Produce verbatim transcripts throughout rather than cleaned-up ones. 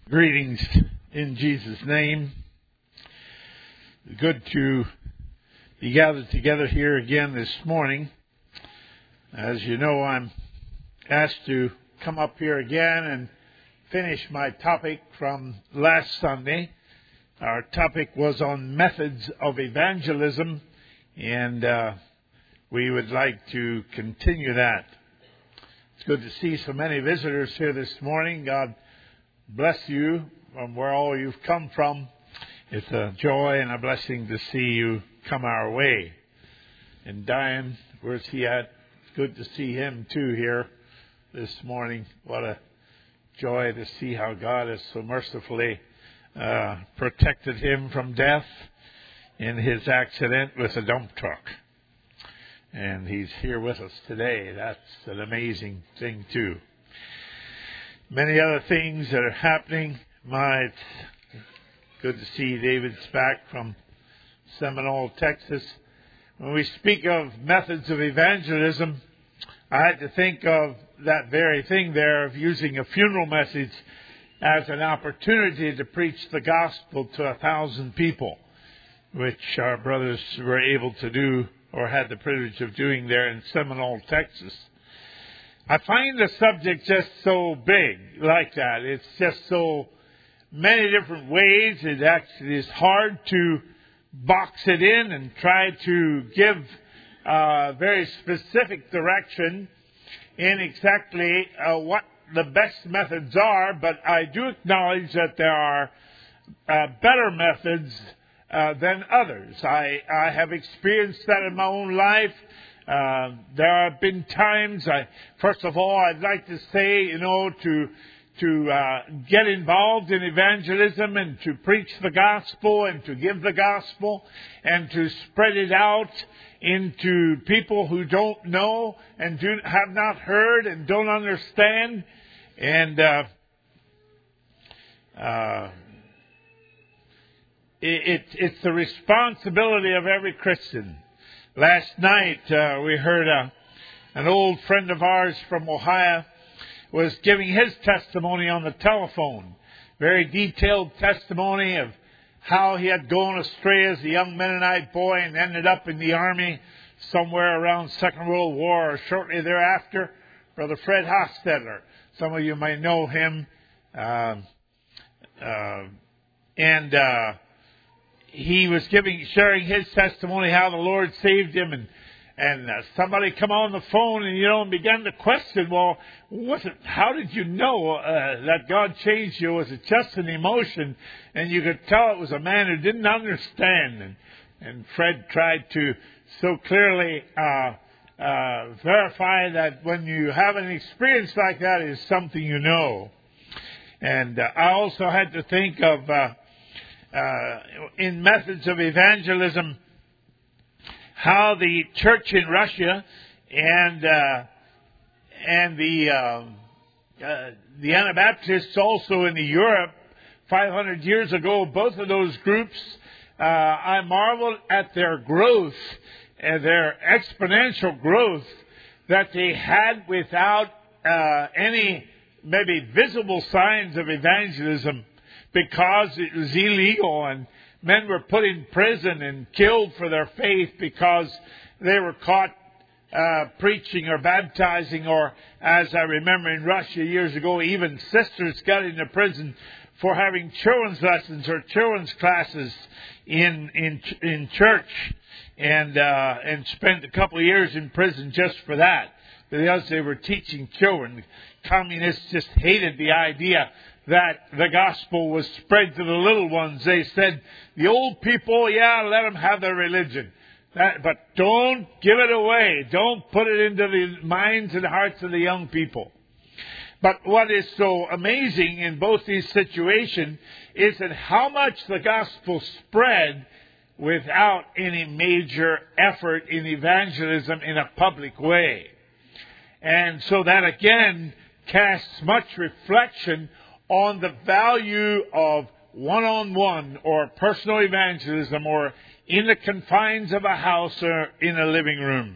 Greetings in Jesus' name. Good to be gathered together here again this morning. As you know, I'm asked to come up here again and finish my topic from last Sunday. Our topic was on methods of evangelism, and uh, we would like to continue that. It's good to see so many visitors here this morning. God bless you from where all you've come from. It's a joy and a blessing to see you come our way. And Diane, where's he at? It's good to see him too here this morning. What a joy to see how God has so mercifully uh, protected him from death in his accident with a dump truck. And he's here with us today. That's an amazing thing too. Many other things that are happening. My, it's good to see David's back from Seminole, Texas. When we speak of methods of evangelism, I had to think of that very thing there of using a funeral message as an opportunity to preach the gospel to a thousand people, which our brothers were able to do or had the privilege of doing there in Seminole, Texas. I find the subject just so big like that. It's just so many different ways. It actually is hard to box it in and try to give a very specific direction in exactly uh, what the best methods are. But I do acknowledge that there are uh, better methods uh, than others. I, I have experienced that in my own life. Uh, there have been times, I, first of all, I'd like to say, you know, to to uh, get involved in evangelism and to preach the gospel and to give the gospel and to spread it out into people who don't know and do have not heard and don't understand. And uh, uh, it, it, it's the responsibility of every Christian. Last night, uh, we heard uh, an old friend of ours from Ohio was giving his testimony on the telephone. Very detailed testimony of how he had gone astray as a young Mennonite boy and ended up in the Army somewhere around Second World War or shortly thereafter. Brother Fred Hostetler. Some of you might know him. Uh, uh, and... Uh, He was giving, sharing his testimony, how the Lord saved him, and and uh, somebody come on the phone and you know and began to question, well, was it? How did you know uh, that God changed you? Was it just an emotion? And you could tell it was a man who didn't understand. And and Fred tried to so clearly uh, uh, verify that when you have an experience like that, it's something you know. And uh, I also had to think of. Uh, Uh, in methods of evangelism, how the church in Russia and uh, and the uh, uh, the Anabaptists also in the Europe five hundred years ago, both of those groups, uh, I marveled at their growth and their exponential growth that they had without uh, any maybe visible signs of evangelism. Because it was illegal and men were put in prison and killed for their faith because they were caught uh, preaching or baptizing, or as I remember in Russia years ago, even sisters got into prison for having children's lessons or children's classes in in in church, and uh, and spent a couple of years in prison just for that, because they were teaching children. Communists just hated the idea that the gospel was spread to the little ones. They said, the old people, yeah, let them have their religion. That, but don't give it away. Don't put it into the minds and hearts of the young people. But what is so amazing in both these situations is that how much the gospel spread without any major effort in evangelism in a public way. And so that again casts much reflection on the value of one-on-one or personal evangelism, or in the confines of a house or in a living room.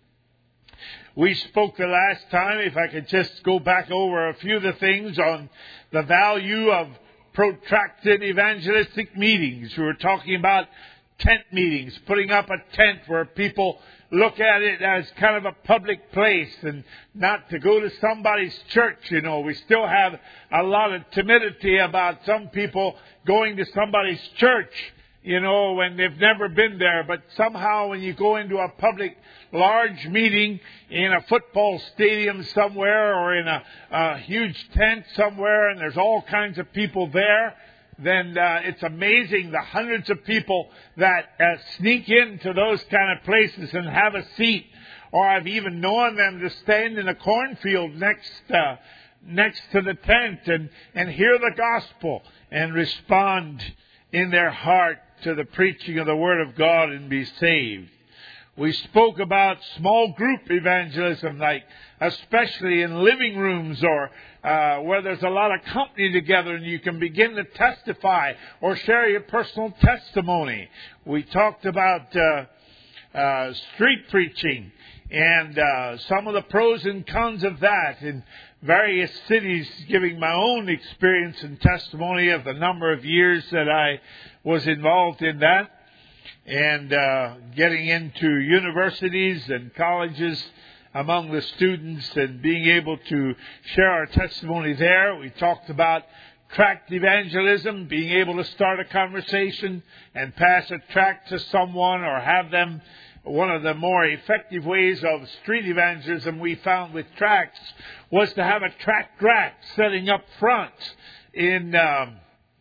We spoke the last time, if I could just go back over a few of the things on the value of protracted evangelistic meetings. We were talking about tent meetings, putting up a tent where people look at it as kind of a public place and not to go to somebody's church. You know, we still have a lot of timidity about some people going to somebody's church, you know, when they've never been there. But somehow when you go into a public large meeting in a football stadium somewhere or in a, a huge tent somewhere and there's all kinds of people there, then uh, it's amazing the hundreds of people that uh, sneak into those kind of places and have a seat. Or I've even known them to stand in a cornfield next uh, next to the tent and, and hear the gospel and respond in their heart to the preaching of the Word of God and be saved. We spoke about small group evangelism, like especially in living rooms or uh, where there's a lot of company together and you can begin to testify or share your personal testimony. We talked about uh, uh, street preaching and uh, some of the pros and cons of that in various cities, giving my own experience and testimony of the number of years that I was involved in that. And uh, getting into universities and colleges among the students and being able to share our testimony there. We talked about tract evangelism, being able to start a conversation and pass a tract to someone or have them. One of the more effective ways of street evangelism we found with tracts was to have a tract rack setting up front in um,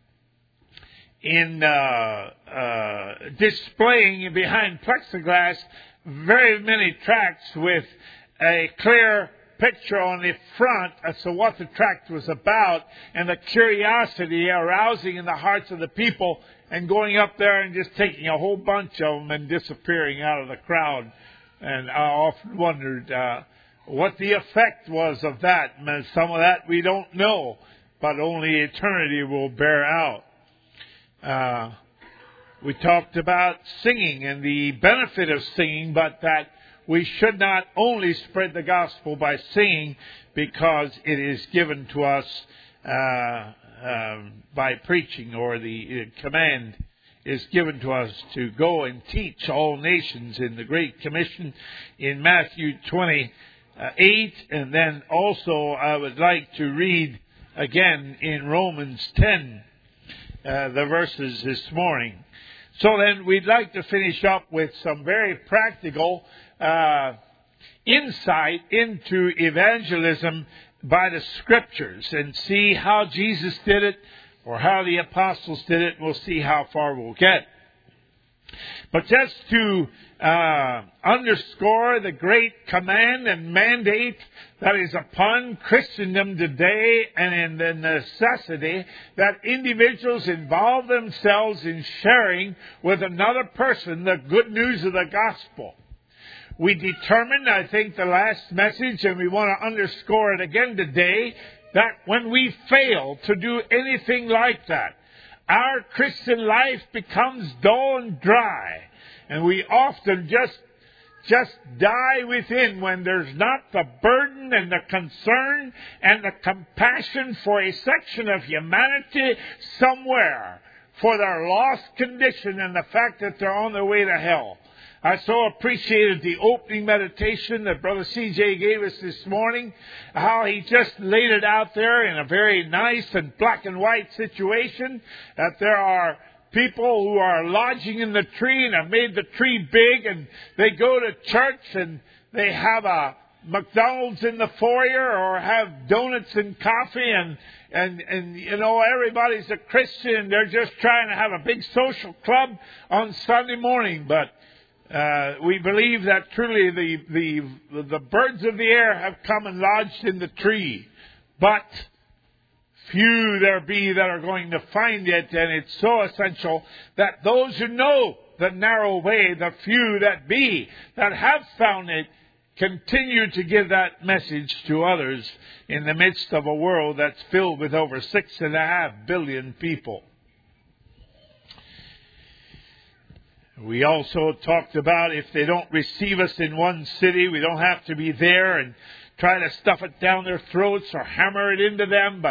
in uh, uh, displaying behind plexiglass very many tracts with a clear picture on the front as to what the tract was about and the curiosity arousing in the hearts of the people and going up there and just taking a whole bunch of them and disappearing out of the crowd. And I often wondered uh, what the effect was of that. And some of that we don't know, but only eternity will bear out. Uh, we talked about singing and the benefit of singing, but that we should not only spread the gospel by singing because it is given to us uh, uh, by preaching, or the uh, command is given to us to go and teach all nations in the Great Commission in Matthew twenty-eight. And then also I would like to read again in Romans ten. Uh, the verses this morning. So then we'd like to finish up with some very practical uh, insight into evangelism by the Scriptures and see how Jesus did it or how the apostles did it, and we'll see how far we'll get. But just to uh, underscore the great command and mandate that is upon Christendom today, and in the necessity that individuals involve themselves in sharing with another person the good news of the gospel. We determined, I think, the last message, and we want to underscore it again today, that when we fail to do anything like that, our Christian life becomes dull and dry. And we often just just die within when there's not the burden and the concern and the compassion for a section of humanity somewhere for their lost condition and the fact that they're on their way to hell. I so appreciated the opening meditation that Brother C J gave us this morning, how he just laid it out there in a very nice and black and white situation, that there are people who are lodging in the tree and have made the tree big, and they go to church and they have a McDonald's in the foyer or have donuts and coffee, and, and, and you know, everybody's a Christian and they're just trying to have a big social club on Sunday morning. But Uh, we believe that truly the, the the birds of the air have come and lodged in the tree, but few there be that are going to find it, and it's so essential that those who know the narrow way, the few that be that have found it, continue to give that message to others in the midst of a world that's filled with over six and a half billion people. We also talked about if they don't receive us in one city, we don't have to be there and try to stuff it down their throats or hammer it into them, but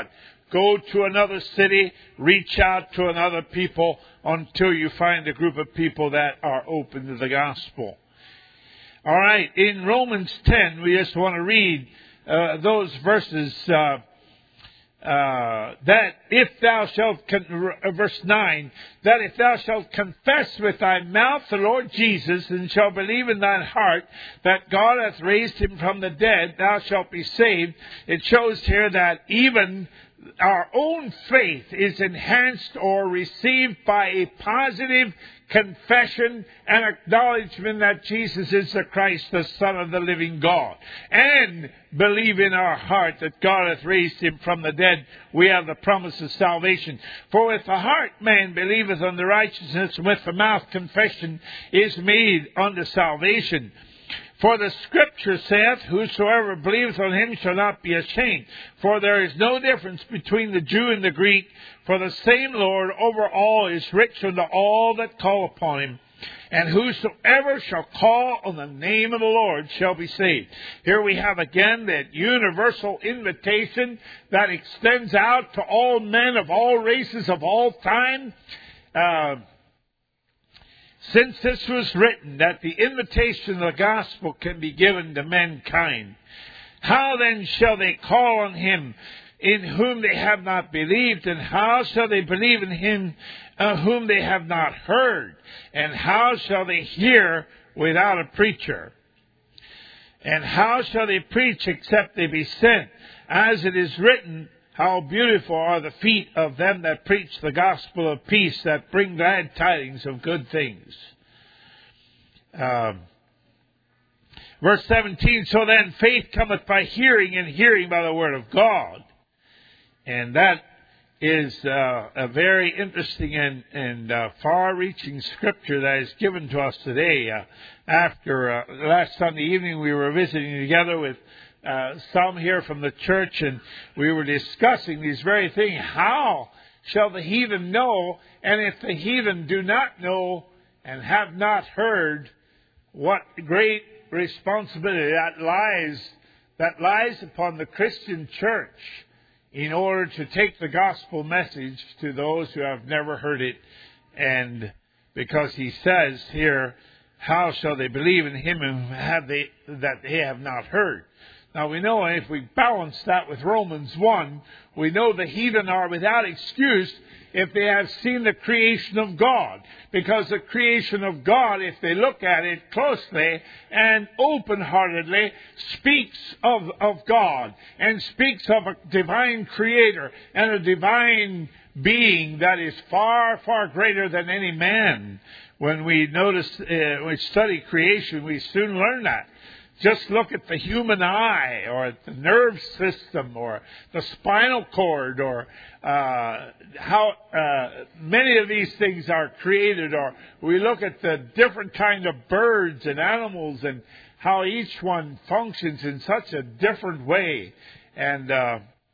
go to another city, reach out to another people until you find a group of people that are open to the gospel. All right, in Romans ten, we just want to read uh, those verses. Uh, Uh, that if thou shalt, con- verse nine, that if thou shalt confess with thy mouth the Lord Jesus, and shalt believe in thine heart that God hath raised him from the dead, thou shalt be saved. It shows here that even our own faith is enhanced or received by a positive confession and acknowledgement that Jesus is the Christ, the Son of the living God. And believe in our heart that God hath raised him from the dead. We have the promise of salvation. For with the heart man believeth unto righteousness, and with the mouth confession is made unto salvation. For the Scripture saith, whosoever believeth on him shall not be ashamed. For there is no difference between the Jew and the Greek, for the same Lord over all is rich unto all that call upon him. And whosoever shall call on the name of the Lord shall be saved. Here we have again that universal invitation that extends out to all men of all races of all time. Uh, Since this was written, that the invitation of the gospel can be given to mankind, how then shall they call on him in whom they have not believed? And how shall they believe in him uh, whom they have not heard? And how shall they hear without a preacher? And how shall they preach except they be sent? As it is written, how beautiful are the feet of them that preach the gospel of peace, that bring glad tidings of good things. Um, verse seventeen, so then faith cometh by hearing, and hearing by the word of God. And that is uh, a very interesting and, and uh, far-reaching scripture that is given to us today. Uh, after uh, last Sunday evening, we were visiting together with Uh, some here from the church, and we were discussing these very things. How shall the heathen know? And if the heathen do not know and have not heard, what great responsibility that lies that lies upon the Christian church in order to take the gospel message to those who have never heard it. And because he says here, how shall they believe in him whom have they that they have not heard? Now we know, and if we balance that with Romans one, we know the heathen are without excuse if they have seen the creation of God. Because the creation of God, if they look at it closely and open-heartedly, speaks of, of God and speaks of a divine creator and a divine being that is far, far greater than any man. When we notice, uh, we study creation, we soon learn that. Just look at the human eye, or at the nerve system, or the spinal cord, or uh, how uh, many of these things are created. Or we look at the different kind of birds and animals, and how each one functions in such a different way. And uh,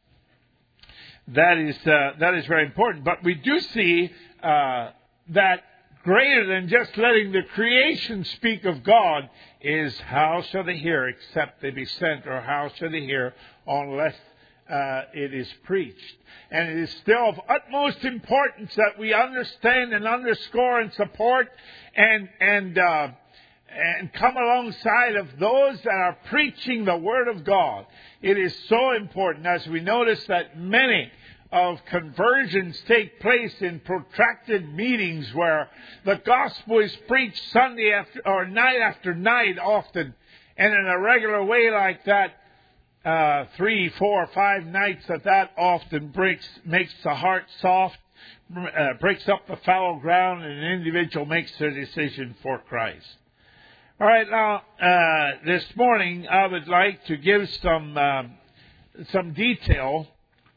that is uh, that is very important. But we do see uh, that greater than just letting the creation speak of God is how shall they hear except they be sent, or how shall they hear unless uh, it is preached. And it is still of utmost importance that we understand and underscore and support and and uh, and come alongside of those that are preaching the Word of God. It is so important, as we notice that many of conversions take place in protracted meetings where the gospel is preached Sunday after or night after night often, and in a regular way like that, uh, three, four, five nights that that often breaks makes the heart soft, uh, breaks up the fallow ground, and an individual makes their decision for Christ. All right, now uh, this morning I would like to give some uh, some detail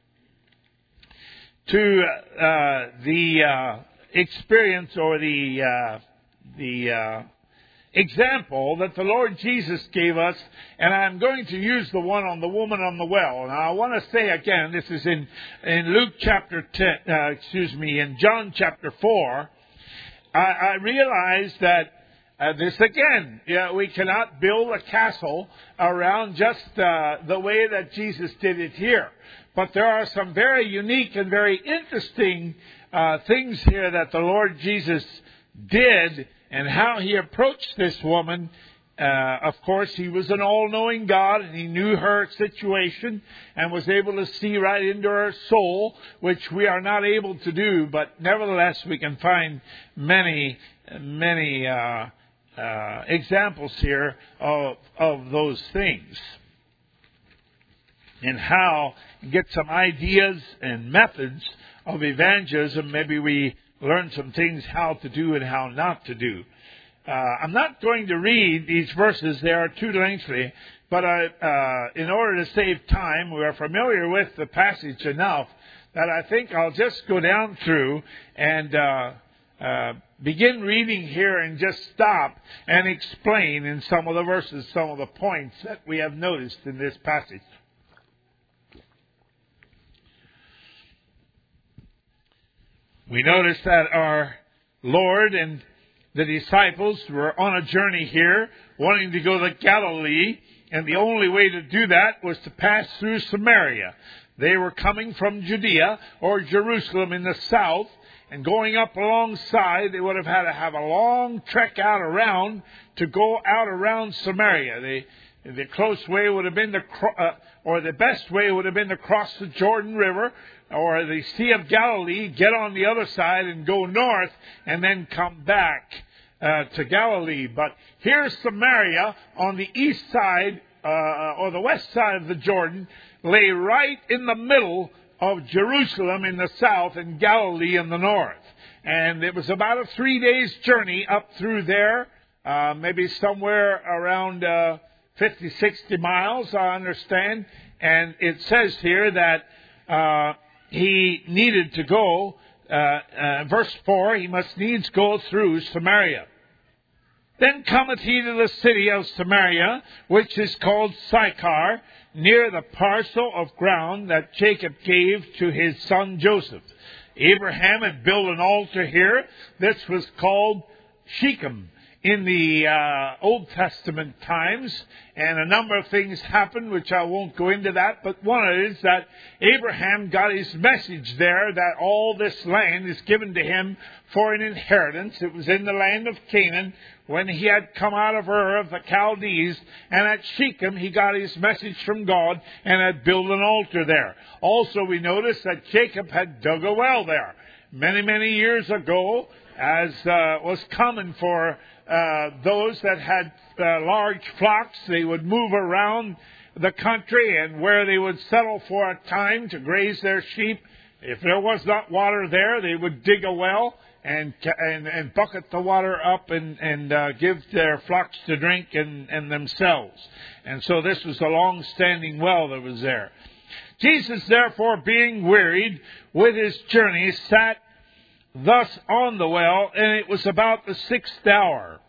to uh, the uh, experience or the uh, the uh, example that the Lord Jesus gave us, and I'm going to use the one on the woman on the well. Now I want to say again, this is in in Luke chapter ten, uh, excuse me, in John chapter four. I, I realize that Uh, this again, yeah, we cannot build a castle around just uh, the way that Jesus did it here. But there are some very unique and very interesting uh, things here that the Lord Jesus did and how he approached this woman. Uh, of course, he was an all-knowing God, and he knew her situation and was able to see right into her soul, which we are not able to do. But nevertheless, we can find many, many uh, uh, examples here of, of those things. And how get some ideas and methods of evangelism. Maybe we learn some things how to do and how not to do. Uh, I'm not going to read these verses. They are too lengthy. But I, uh, in order to save time, we are familiar with the passage enough that I think I'll just go down through and uh, uh, begin reading here and just stop and explain in some of the verses some of the points that we have noticed in this passage. We notice that our Lord and the disciples were on a journey here, wanting to go to Galilee, and the only way to do that was to pass through Samaria. They were coming from Judea or Jerusalem in the south, and going up alongside, they would have had to have a long trek out around to go out around Samaria. The, the close way would have been the, uh, or the best way would have been to cross the Jordan River, or the Sea of Galilee, get on the other side and go north and then come back uh, to Galilee. But here's Samaria on the east side uh, or the west side of the Jordan, lay right in the middle of Jerusalem in the south and Galilee in the north. And it was about a three days journey up through there, uh, maybe somewhere around uh, fifty, sixty miles, I understand. And it says here that uh, he needed to go, uh, uh, verse four, he must needs go through Samaria. Then cometh he to the city of Samaria, which is called Sychar, near the parcel of ground that Jacob gave to his son Joseph. Abraham had built an altar here. This was called Shechem in the uh, Old Testament times, and a number of things happened, which I won't go into that, but one of it is that Abraham got his message there that all this land is given to him for an inheritance. It was in the land of Canaan when he had come out of Ur of the Chaldees, and at Shechem he got his message from God and had built an altar there. Also, we notice that Jacob had dug a well there many, many years ago, as uh, was common for uh, those that had uh, large flocks. They would move around the country, and where they would settle for a time to graze their sheep. If there was not water there, they would dig a well and and, and bucket the water up and, and uh, give their flocks to drink and, and themselves. And so this was a long-standing well that was there. Jesus, therefore, being wearied with his journey, sat thus on the well, and it was about the sixth hour.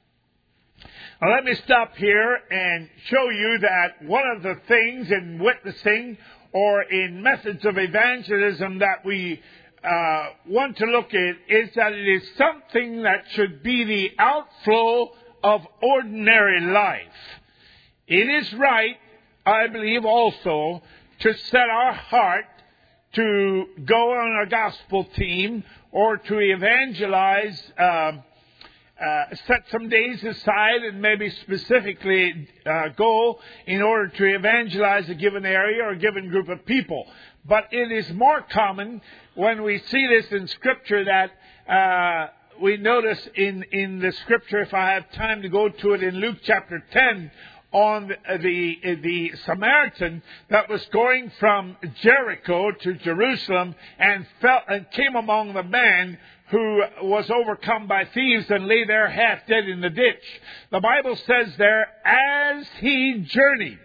Now let me stop here and show you that one of the things in witnessing or in methods of evangelism that we uh, want to look at is that it is something that should be the outflow of ordinary life. It is right, I believe also, to set our heart to go on a gospel team or to evangelize, uh, uh, set some days aside and maybe specifically uh, go in order to evangelize a given area or a given group of people. But it is more common when we see this in Scripture that uh, we notice in, in the Scripture, if I have time to go to it in Luke chapter ten, on the the Samaritan that was going from Jericho to Jerusalem and fell and came among the man who was overcome by thieves and lay there half dead in the ditch. The Bible says there, as he journeyed.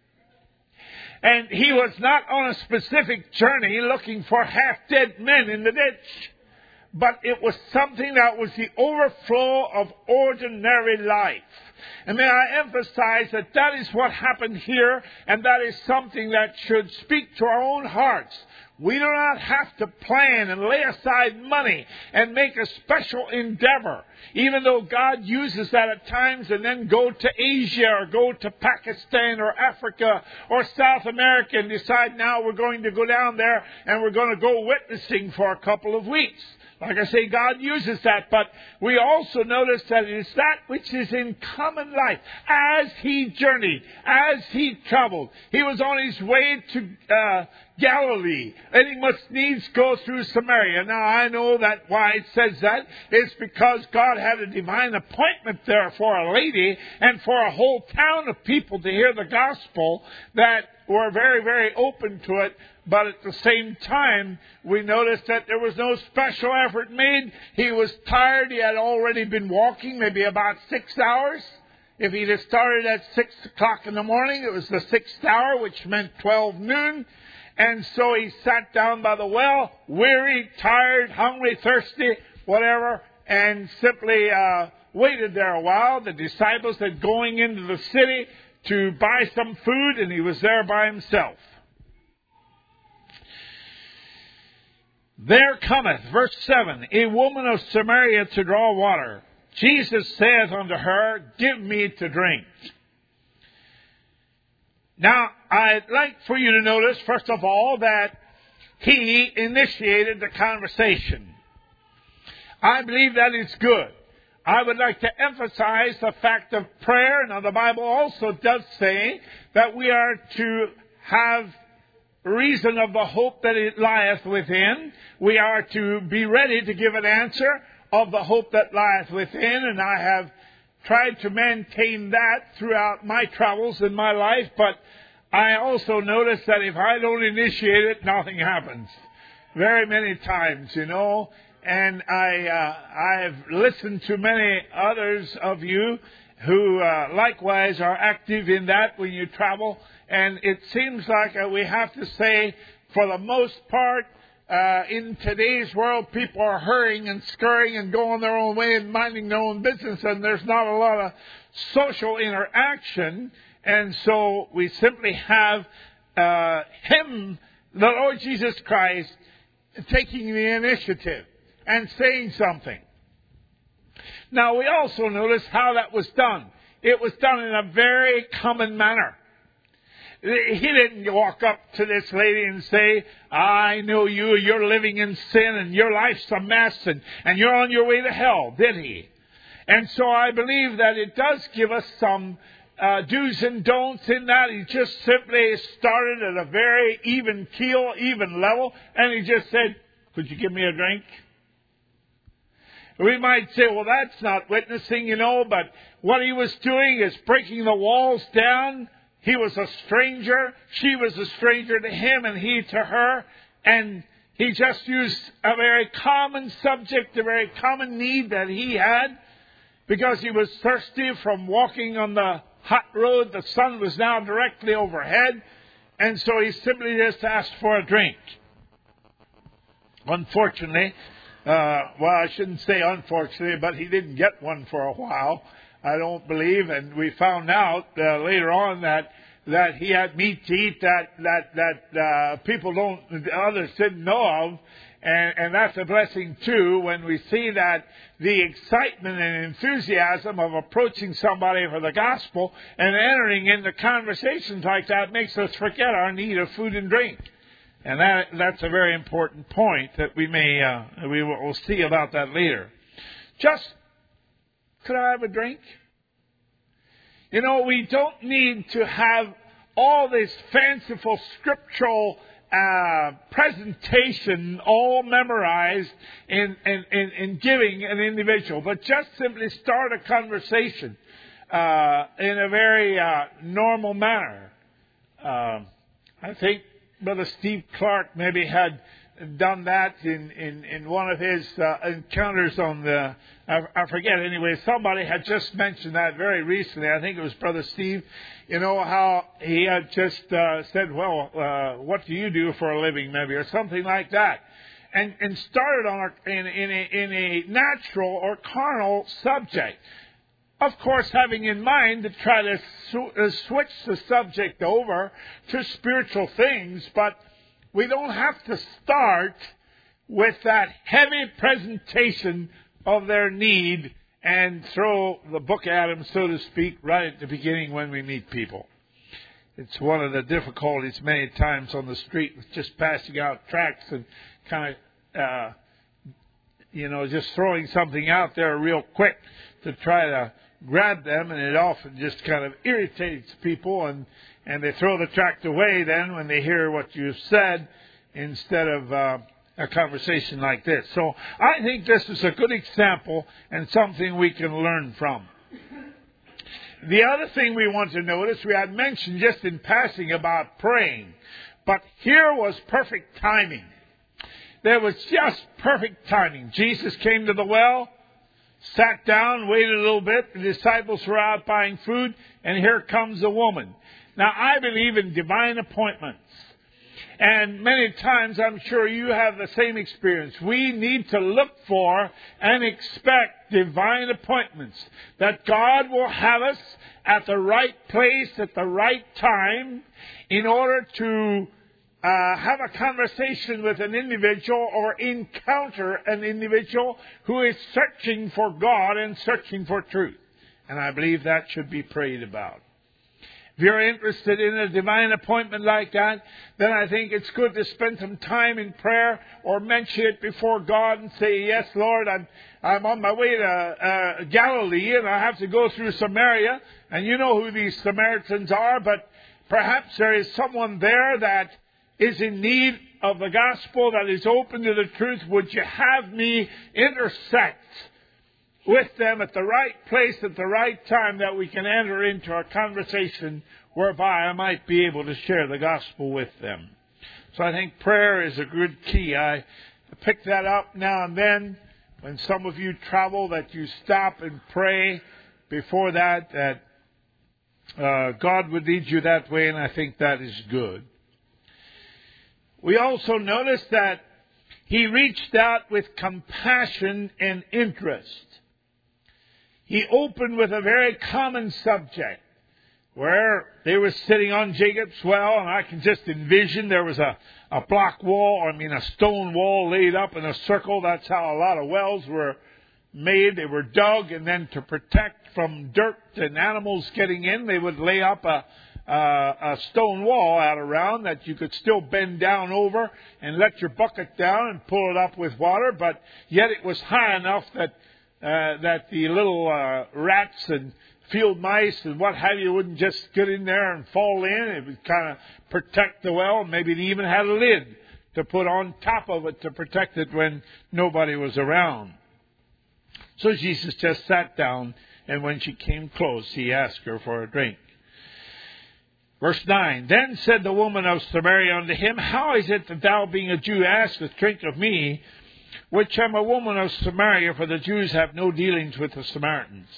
And he was not on a specific journey looking for half dead men in the ditch, but it was something that was the overflow of ordinary life. And may I emphasize that that is what happened here, and that is something that should speak to our own hearts. We do not have to plan and lay aside money and make a special endeavor, even though God uses that at times, and then go to Asia or go to Pakistan or Africa or South America and decide now we're going to go down there and we're going to go witnessing for a couple of weeks. Like I say, God uses that, but we also notice that it is that which is in common life. As he journeyed, as he traveled, he was on his way to uh, Galilee, and he must needs go through Samaria. Now, I know that why it says that is because God had a divine appointment there for a lady and for a whole town of people to hear the gospel that were very, very open to it. But at the same time, we noticed that there was no special effort made. He was tired. He had already been walking maybe about six hours. If he'd have started at six o'clock in the morning, it was the sixth hour, which meant twelve noon. And so he sat down by the well, weary, tired, hungry, thirsty, whatever, and simply uh, waited there a while. The disciples had going into the city to buy some food, and he was there by himself. There cometh, verse seven, a woman of Samaria to draw water. Jesus saith unto her, Give me to drink. Now, I'd like for you to notice, first of all, that he initiated the conversation. I believe that is good. I would like to emphasize the fact of prayer. Now, the Bible also does say that we are to have reason of the hope that it lieth within. We are to be ready to give an answer of the hope that lieth within, and I have tried to maintain that throughout my travels in my life, but I also notice that if I don't initiate it, nothing happens. Very many times, you know, and I uh, I have listened to many others of you who uh, likewise are active in that when you travel, and it seems like uh, we have to say, for the most part, uh, in today's world, people are hurrying and scurrying and going their own way and minding their own business, and there's not a lot of social interaction, and so we simply have uh, Him, the Lord Jesus Christ, taking the initiative and saying something. Now, we also notice how that was done. It was done in a very common manner. He didn't walk up to this lady and say, I know you, you're living in sin and your life's a mess and, and you're on your way to hell, did he? And so I believe that it does give us some uh, do's and don'ts in that. He just simply started at a very even keel, even level, and he just said, could you give me a drink? We might say, well, that's not witnessing, you know, but what he was doing is breaking the walls down. He was a stranger. She was a stranger to him and he to her. And he just used a very common subject, a very common need that he had, because he was thirsty from walking on the hot road. The sun was now directly overhead. And so he simply just asked for a drink. Unfortunately, Uh, well, I shouldn't say unfortunately, but he didn't get one for a while, I don't believe. And we found out uh, later on that that he had meat to eat that that that uh, people don't, others didn't know of, and, and that's a blessing too. When we see that the excitement and enthusiasm of approaching somebody for the gospel and entering into conversations like that makes us forget our need of food and drink. And that that's a very important point that we may uh, we will we'll see about that later. Just, could I have a drink? You know, we don't need to have all this fanciful scriptural uh, presentation all memorized in, in, in, in giving an individual, but just simply start a conversation uh, in a very uh, normal manner. Uh, I think Brother Steve Clark maybe had done that in, in, in one of his uh, encounters on the, I, I forget anyway, somebody had just mentioned that very recently. I think it was Brother Steve, you know, how he had just uh, said, well, uh, what do you do for a living maybe, or something like that. and, and started on a, in, in, a, in a natural or carnal subject. Of course, having in mind to try to sw- uh, switch the subject over to spiritual things, but we don't have to start with that heavy presentation of their need and throw the book at them, so to speak, right at the beginning when we meet people. It's one of the difficulties many times on the street with just passing out tracts and kind of, uh, you know, just throwing something out there real quick to try to grab them, and it often just kind of irritates people, and, and they throw the tract away then when they hear what you've said instead of uh, a conversation like this. So I think this is a good example and something we can learn from. The other thing we want to notice, we had mentioned just in passing about praying, but here was perfect timing. There was just perfect timing. Jesus came to the well, sat down, waited a little bit. The disciples were out buying food, and here comes a woman. Now, I believe in divine appointments. And many times, I'm sure you have the same experience. We need to look for and expect divine appointments. That God will have us at the right place at the right time in order to uh, have a conversation with an individual or encounter an individual who is searching for God and searching for truth. And I believe that should be prayed about. If you're interested in a divine appointment like that, then I think it's good to spend some time in prayer or mention it before God and say, yes, Lord, I'm I'm on my way to uh, Galilee and I have to go through Samaria. And you know who these Samaritans are, but perhaps there is someone there that is in need of the gospel, that is open to the truth. Would you have me intersect with them at the right place at the right time, that we can enter into a conversation whereby I might be able to share the gospel with them. So I think prayer is a good key. I pick that up now and then when some of you travel, that you stop and pray before that, that uh, God would lead you that way, and I think that is good. We also notice that he reached out with compassion and interest. He opened with a very common subject, where they were sitting on Jacob's well, and I can just envision there was a, a block wall, or I mean a stone wall laid up in a circle. That's how a lot of wells were made. They were dug, and then to protect from dirt and animals getting in, they would lay up a, a, a stone wall out around that you could still bend down over and let your bucket down and pull it up with water, but yet it was high enough that Uh, that the little uh, rats and field mice and what have you wouldn't just get in there and fall in. It would kind of protect the well. Maybe it even had a lid to put on top of it to protect it when nobody was around. So Jesus just sat down, and when she came close, he asked her for a drink. Verse nine, then said the woman of Samaria unto him, how is it that thou, being a Jew, askest drink of me, which am a woman of Samaria? For the Jews have no dealings with the Samaritans.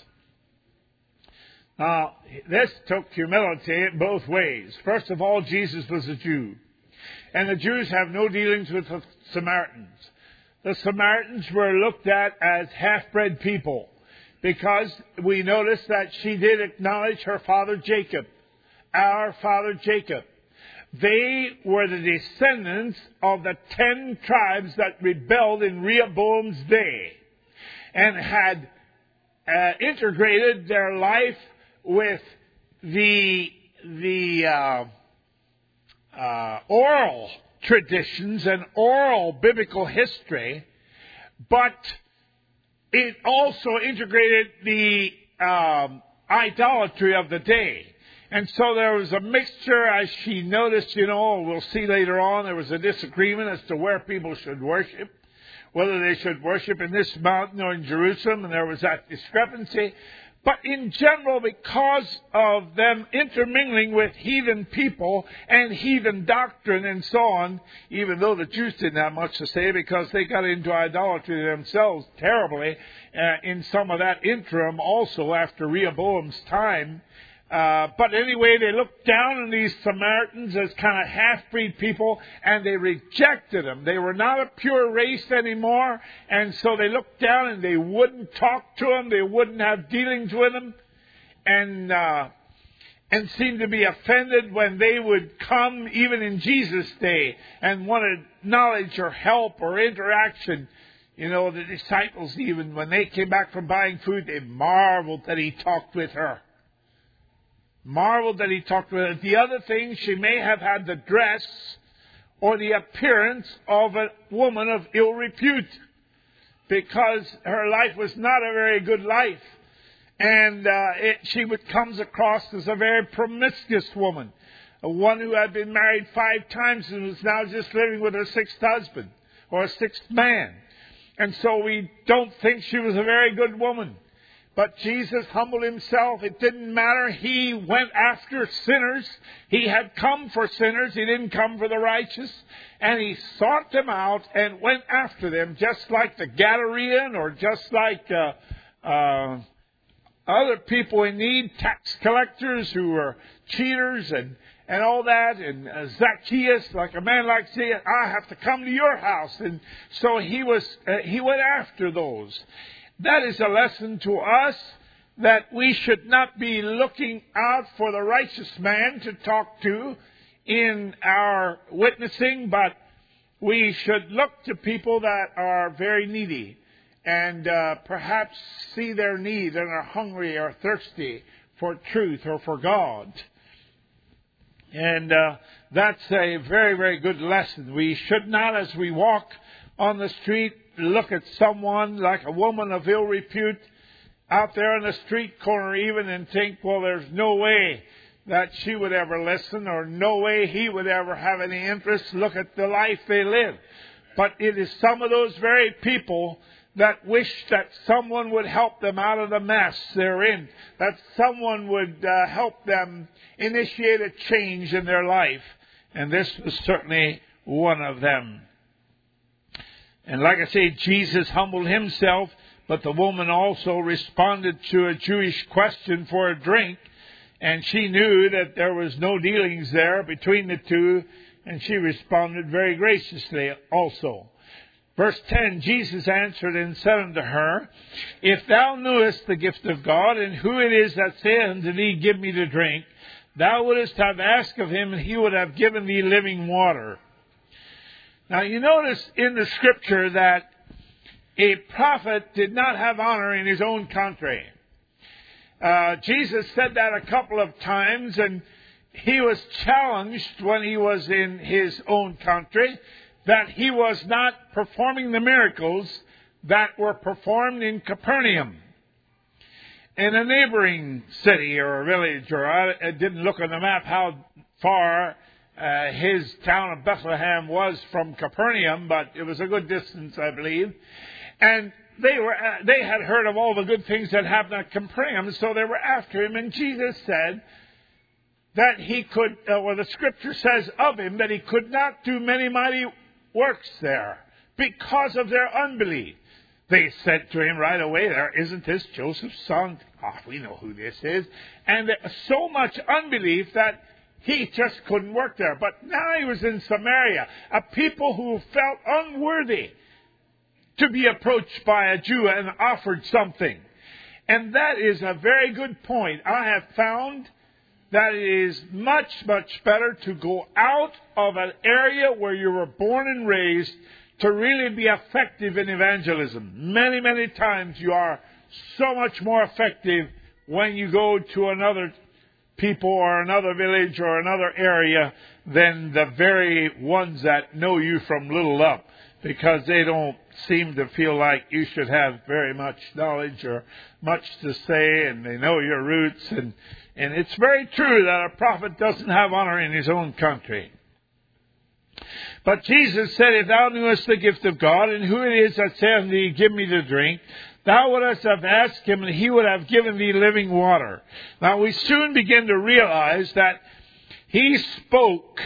Now, this took humility in both ways. First of all, Jesus was a Jew, and the Jews have no dealings with the Samaritans. The Samaritans were looked at as half-bred people, because we notice that she did acknowledge her father Jacob, our father Jacob. They were the descendants of the ten tribes that rebelled in Rehoboam's day and had uh, integrated their life with the the uh, uh, oral traditions and oral biblical history, but it also integrated the um, idolatry of the day. And so there was a mixture, as she noticed, you know, we'll see later on, there was a disagreement as to where people should worship, whether they should worship in this mountain or in Jerusalem, and there was that discrepancy. But in general, because of them intermingling with heathen people and heathen doctrine and so on, even though the Jews didn't have much to say because they got into idolatry themselves terribly uh, in some of that interim also after Rehoboam's time, Uh, but anyway, they looked down on these Samaritans as kind of half-breed people, and they rejected them. They were not a pure race anymore, and so they looked down and they wouldn't talk to them. They wouldn't have dealings with them, and uh, and seemed to be offended when they would come, even in Jesus' day, and wanted knowledge or help or interaction. You know, the disciples, even when they came back from buying food, they marveled that he talked with her. Marveled that he talked with her. The other thing, she may have had the dress or the appearance of a woman of ill repute, because her life was not a very good life. And uh, it, she would comes across as a very promiscuous woman, a one who had been married five times and was now just living with her sixth husband or a sixth man. And so we don't think she was a very good woman. But Jesus humbled himself. It didn't matter. He went after sinners. He had come for sinners. He didn't come for the righteous. And he sought them out and went after them, just like the Gadarean or just like uh, uh, other people in need, tax collectors who were cheaters and, and all that. And uh, Zacchaeus, like a man like Zacchaeus, I have to come to your house. And so he was. Uh, he went after those. That is a lesson to us, that we should not be looking out for the righteous man to talk to in our witnessing, but we should look to people that are very needy and uh, perhaps see their need and are hungry or thirsty for truth or for God. And uh, that's a very, very good lesson. We should not, as we walk on the street, look at someone like a woman of ill repute out there on the street corner even and think, well, there's no way that she would ever listen, or no way he would ever have any interest. Look at the life they live. But it is some of those very people that wish that someone would help them out of the mess they're in, that someone would uh, help them initiate a change in their life. And this was certainly one of them. And like I say, Jesus humbled himself, but the woman also responded to a Jewish question for a drink, and she knew that there was no dealings there between the two, and she responded very graciously also. Verse ten, Jesus answered and said unto her, If thou knewest the gift of God, and who it is that saith unto thee, Give me to drink, thou wouldest have asked of him, and he would have given thee living water. Now you notice in the scripture that a prophet did not have honor in his own country. Uh, Jesus said that a couple of times, and he was challenged when he was in his own country that he was not performing the miracles that were performed in Capernaum, in a neighboring city or a village, or I, I didn't look on the map how far Uh, his town of Bethlehem was from Capernaum, but it was a good distance, I believe. And they were uh, they had heard of all the good things that happened at Capernaum, so they were after him. And Jesus said that he could, uh, or the scripture says of him, that he could not do many mighty works there because of their unbelief. They said to him right away, there, isn't this Joseph's son? Oh, we know who this is. And there was so much unbelief that he just couldn't work there. But now he was in Samaria, a people who felt unworthy to be approached by a Jew and offered something. And that is a very good point. I have found that it is much, much better to go out of an area where you were born and raised to really be effective in evangelism. Many, many times you are so much more effective when you go to another people or another village or another area than the very ones that know you from little up, because they don't seem to feel like you should have very much knowledge or much to say, and they know your roots. And, and it's very true that a prophet doesn't have honor in his own country. But Jesus said, If thou knewest the gift of God, and who it is that saith unto thee, Give me to drink, thou wouldst have asked him, and he would have given thee living water. Now we soon begin to realize that he spoke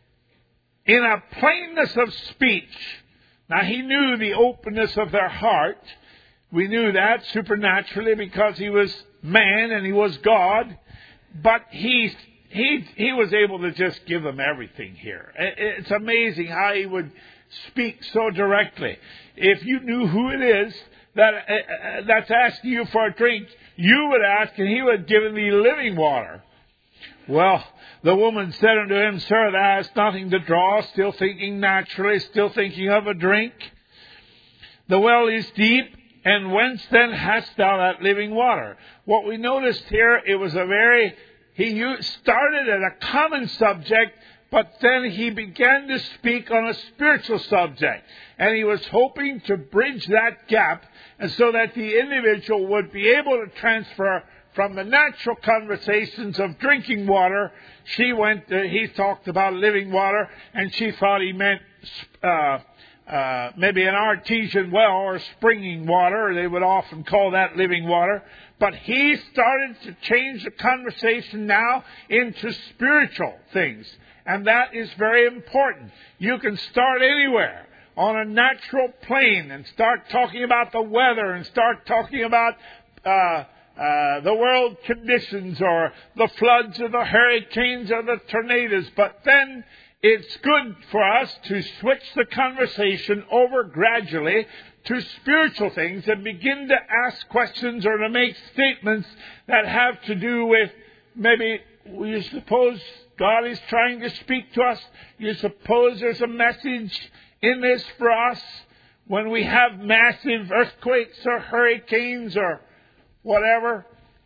in a plainness of speech. Now he knew the openness of their heart. We knew that supernaturally because he was man and he was God. but he he he was able to just give them everything here. It's amazing how he would speak so directly. If you knew who it is that uh, that's asking you for a drink, you would ask, and he would give thee living water. Well, the woman said unto him, Sir, thou hast nothing to draw, still thinking naturally, still thinking of a drink. The well is deep, and whence then hast thou that living water? What we noticed here, it was a very, he started at a common subject, but then he began to speak on a spiritual subject. And he was hoping to bridge that gap, and so that the individual would be able to transfer from the natural conversations of drinking water. She went, uh, he talked about living water, and she thought he meant uh, uh, maybe an artesian well or springing water. They would often call that living water. But he started to change the conversation now into spiritual things. And that is very important. You can start anywhere on a natural plane and start talking about the weather and start talking about uh, uh, the world conditions or the floods or the hurricanes or the tornadoes. But then it's good for us to switch the conversation over gradually to spiritual things and begin to ask questions or to make statements that have to do with maybe, you suppose God is trying to speak to us. You suppose there's a message in this for us when we have massive earthquakes or hurricanes or whatever.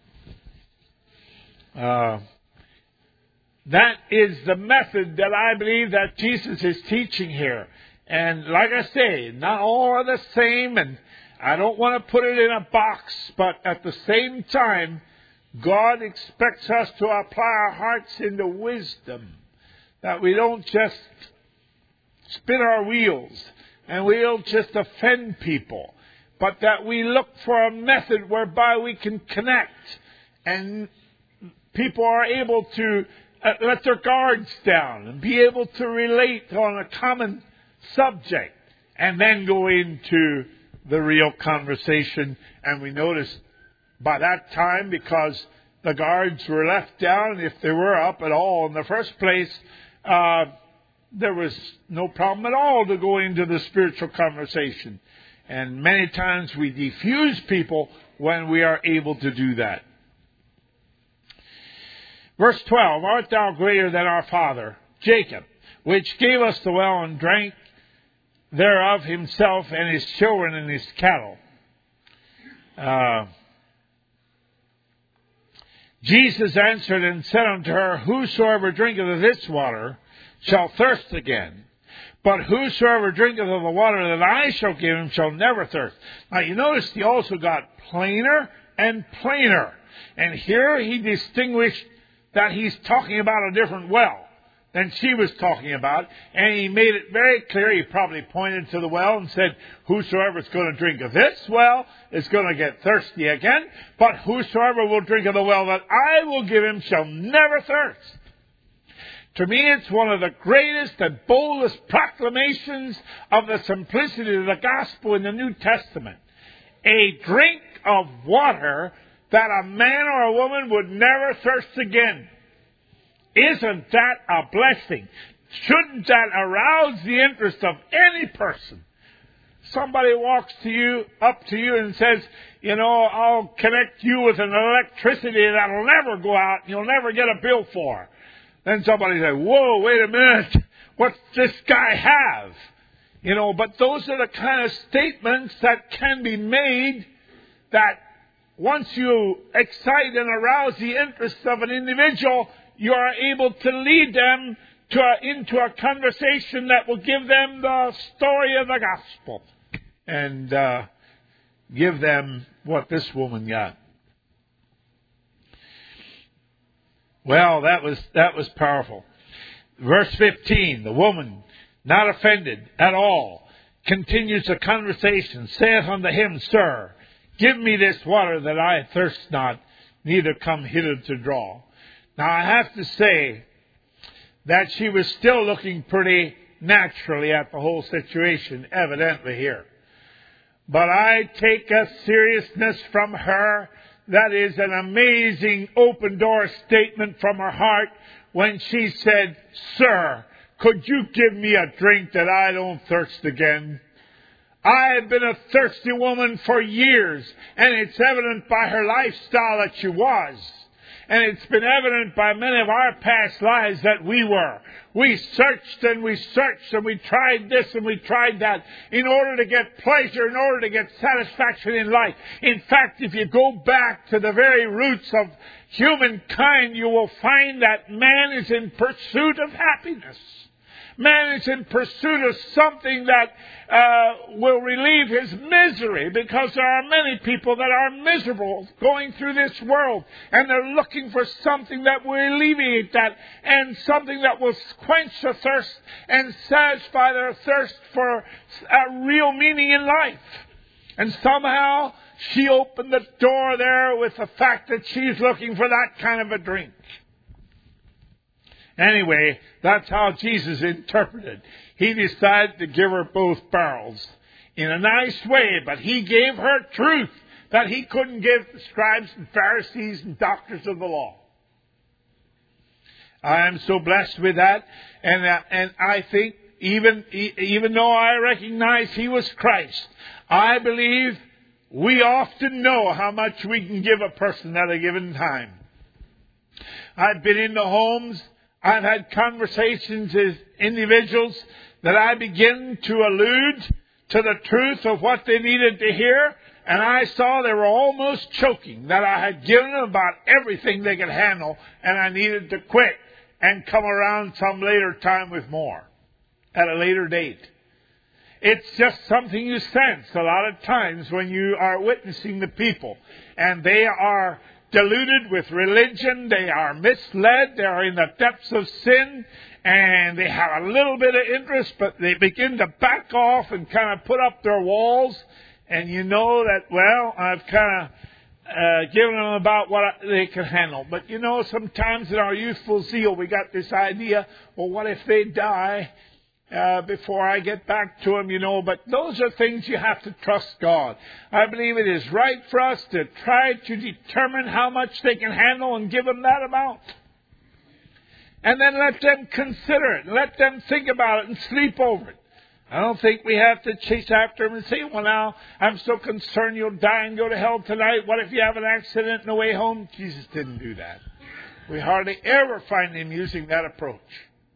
Uh, that is the method that I believe that Jesus is teaching here. And like I say, not all are the same, and I don't want to put it in a box, but at the same time, God expects us to apply our hearts into wisdom, that we don't just spin our wheels and we don't just offend people, but that we look for a method whereby we can connect and people are able to uh, let their guards down and be able to relate on a common subject and then go into the real conversation. And we notice by that time, because the guards were left down, if they were up at all in the first place, uh, there was no problem at all to go into the spiritual conversation. And many times we diffuse people when we are able to do that. Verse twelve, Art thou greater than our father, Jacob, which gave us the well and drank thereof himself and his children and his cattle? Uh, Jesus answered and said unto her, Whosoever drinketh of this water shall thirst again. But whosoever drinketh of the water that I shall give him shall never thirst. Now you notice he also got plainer and plainer. And here he distinguished that he's talking about a different well than she was talking about. And he made it very clear. He probably pointed to the well and said, Whosoever is going to drink of this well is going to get thirsty again. But whosoever will drink of the well that I will give him shall never thirst. To me, it's one of the greatest and boldest proclamations of the simplicity of the gospel in the New Testament. A drink of water that a man or a woman would never thirst again. Isn't that a blessing? Shouldn't that arouse the interest of any person? Somebody walks to you, up to you and says, you know, I'll connect you with an electricity that'll never go out and you'll never get a bill for. Then somebody says, whoa, wait a minute, what's this guy have? You know, but those are the kind of statements that can be made that once you excite and arouse the interest of an individual, you are able to lead them to a, into a conversation that will give them the story of the gospel and uh, give them what this woman got. Well, that was that was powerful. Verse fifteen, the woman, not offended at all, continues the conversation, saith unto him, Sir, give me this water that I thirst not, neither come hither to draw. Now I have to say that she was still looking pretty naturally at the whole situation, evidently here. But I take a seriousness from her that is an amazing open door statement from her heart when she said, "Sir, could you give me a drink that I don't thirst again? I have been a thirsty woman for years, and it's evident by her lifestyle that she was. And it's been evident by many of our past lives that we were. We searched and we searched and we tried this and we tried that in order to get pleasure, in order to get satisfaction in life. In fact, if you go back to the very roots of humankind, you will find that man is in pursuit of happiness. Man is in pursuit of something that uh, will relieve his misery, because there are many people that are miserable going through this world, and they're looking for something that will alleviate that, and something that will quench the thirst and satisfy their thirst for a real meaning in life. And somehow she opened the door there with the fact that she's looking for that kind of a drink. Anyway, that's how Jesus interpreted. He decided to give her both barrels in a nice way, but he gave her truth that he couldn't give the scribes and Pharisees and doctors of the law. I am so blessed with that, and uh, and I think even even though I recognize he was Christ, I believe we often know how much we can give a person at a given time. I've been in the homes. I've had conversations with individuals that I begin to allude to the truth of what they needed to hear, and I saw they were almost choking, that I had given them about everything they could handle, and I needed to quit and come around some later time with more, at a later date. It's just something you sense a lot of times when you are witnessing the people, and they are deluded with religion, they are misled, they are in the depths of sin, and they have a little bit of interest, but they begin to back off and kind of put up their walls, and you know that, well, I've kind of uh, given them about what I, they can handle. But you know, sometimes in our youthful zeal, we got this idea, well, what if they die Uh, before I get back to him, you know, but those are things you have to trust God. I believe it is right for us to try to determine how much they can handle and give them that amount. And then let them consider it. Let them think about it and sleep over it. I don't think we have to chase after them and say, well, now, I'm so concerned you'll die and go to hell tonight. What if you have an accident on the way home? Jesus didn't do that. We hardly ever find him using that approach.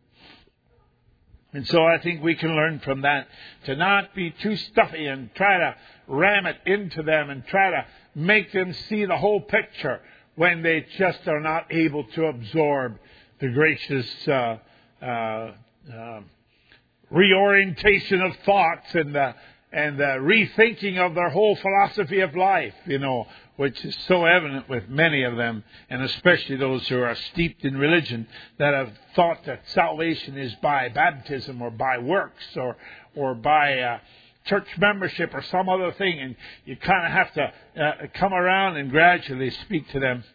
And so I think we can learn from that to not be too stuffy and try to ram it into them and try to make them see the whole picture when they just are not able to absorb the gracious uh, uh, uh, reorientation of thoughts and the, and the rethinking of their whole philosophy of life, you know, which is so evident with many of them, and especially those who are steeped in religion, that have thought that salvation is by baptism or by works or or by uh, church membership or some other thing, and you kind of have to uh, come around and gradually speak to them.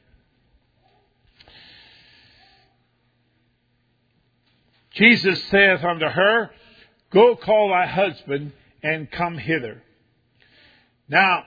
Jesus saith unto her, Go call thy husband and come hither. Now,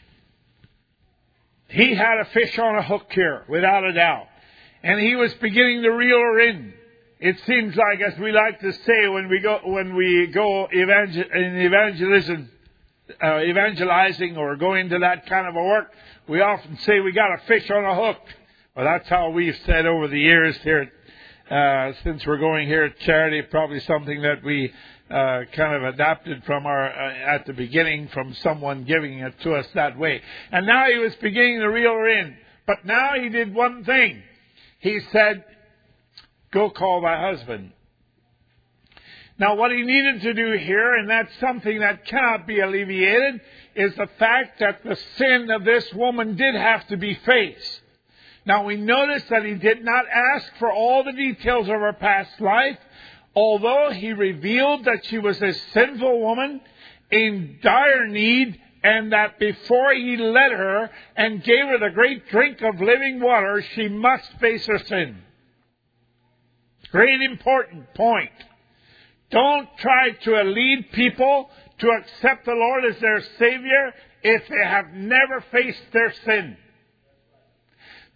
he had a fish on a hook here, without a doubt. And he was beginning to reel her in. It seems like, as we like to say when we go when we go evangel- in evangelism, uh, evangelizing or going to that kind of a work, we often say we got a fish on a hook. Well, that's how we've said over the years here, uh, since we're going here at Charity. Probably something that we Uh, kind of adapted from our uh, at the beginning from someone giving it to us that way. And now he was beginning to reel her in. But now he did one thing. He said, Go call thy husband. Now what he needed to do here, and that's something that cannot be alleviated, is the fact that the sin of this woman did have to be faced. Now we notice that he did not ask for all the details of her past life. Although he revealed that she was a sinful woman in dire need, and that before he led her and gave her the great drink of living water, she must face her sin. Great important point. Don't try to lead people to accept the Lord as their Savior if they have never faced their sin.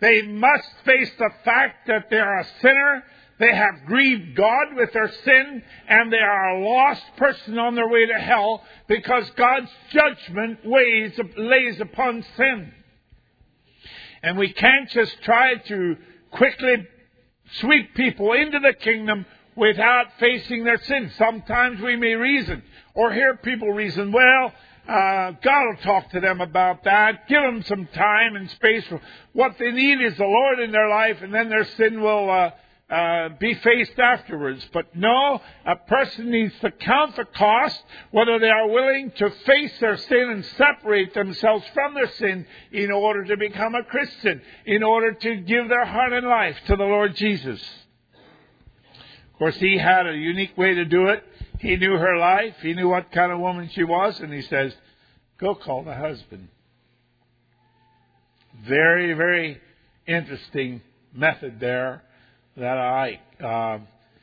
They must face the fact that they are a sinner. They have grieved God with their sin, and they are a lost person on their way to hell because God's judgment weighs, lays upon sin. And we can't just try to quickly sweep people into the kingdom without facing their sin. Sometimes we may reason or hear people reason, well, uh, God will talk to them about that. Give them some time and space. What they need is the Lord in their life, and then their sin will uh, uh, be faced afterwards. But no, a person needs to count the cost, whether they are willing to face their sin and separate themselves from their sin in order to become a Christian, in order to give their heart and life to the Lord Jesus. Of course, he had a unique way to do it. He knew her life. He knew what kind of woman she was. And he says, go call the husband. Very, very interesting method there that I like. Uh,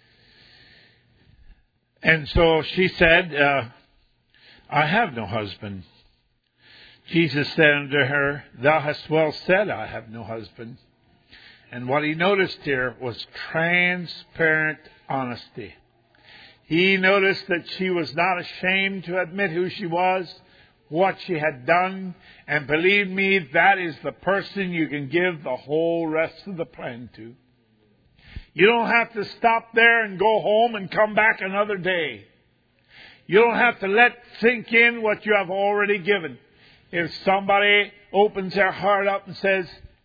and so she said, uh, I have no husband. Jesus said unto her, thou hast well said, I have no husband. And what he noticed here was transparent honesty. He noticed that she was not ashamed to admit who she was, what she had done, and believe me, that is the person you can give the whole rest of the plan to. You don't have to stop there and go home and come back another day. You don't have to let sink in what you have already given. If somebody opens their heart up and says,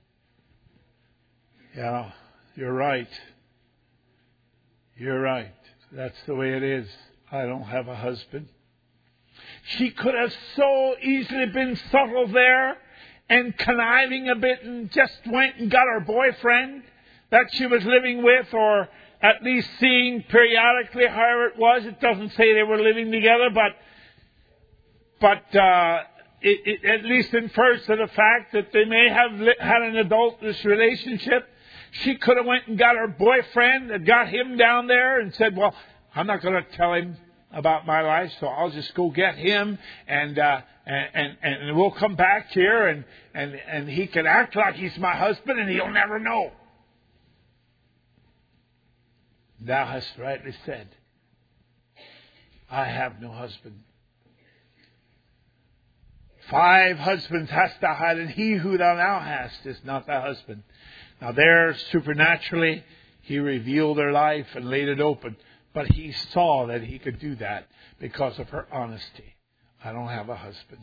yeah, you're right. You're right. That's the way it is. I don't have a husband. She could have so easily been subtle there and conniving a bit and just went and got her boyfriend that she was living with, or at least seeing periodically, however it was. It doesn't say they were living together, but but uh, it, it at least infers to the fact that they may have li- had an adulterous relationship. She could have went and got her boyfriend and got him down there and said, well, I'm not going to tell him about my life, so I'll just go get him and uh, and, and and we'll come back here and, and, and he can act like he's my husband and he'll never know. Thou hast rightly said, I have no husband. Five husbands hast thou had, and he who thou now hast is not thy husband. Now there, supernaturally, he revealed her life and laid it open. But he saw that he could do that because of her honesty. I don't have a husband.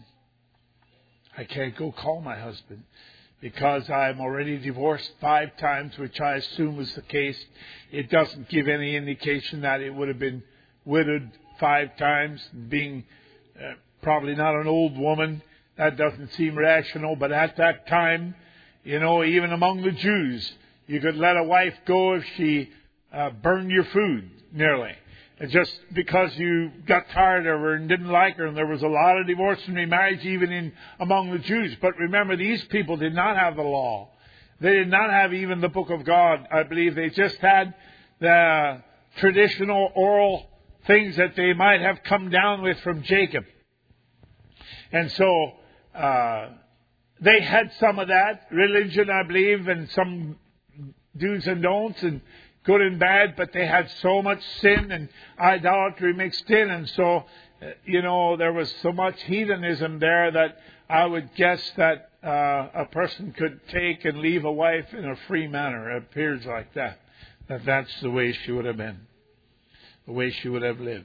I can't go call my husband because I'm already divorced five times, which I assume was the case. It doesn't give any indication that it would have been widowed five times, being uh, probably not an old woman. That doesn't seem rational, but at that time, you know, even among the Jews, you could let a wife go if she uh, burned your food, nearly. And just because you got tired of her and didn't like her, and there was a lot of divorce and remarriage even in among the Jews. But remember, these people did not have the law. They did not have even the book of God, I believe. They just had the traditional oral things that they might have come down with from Jacob. And so uh, they had some of that religion, I believe, and some do's and don'ts and good and bad, but they had so much sin and idolatry mixed in, and so, you know, there was so much heathenism there that I would guess that uh, a person could take and leave a wife in a free manner. It appears like that, that that's the way she would have been, the way she would have lived.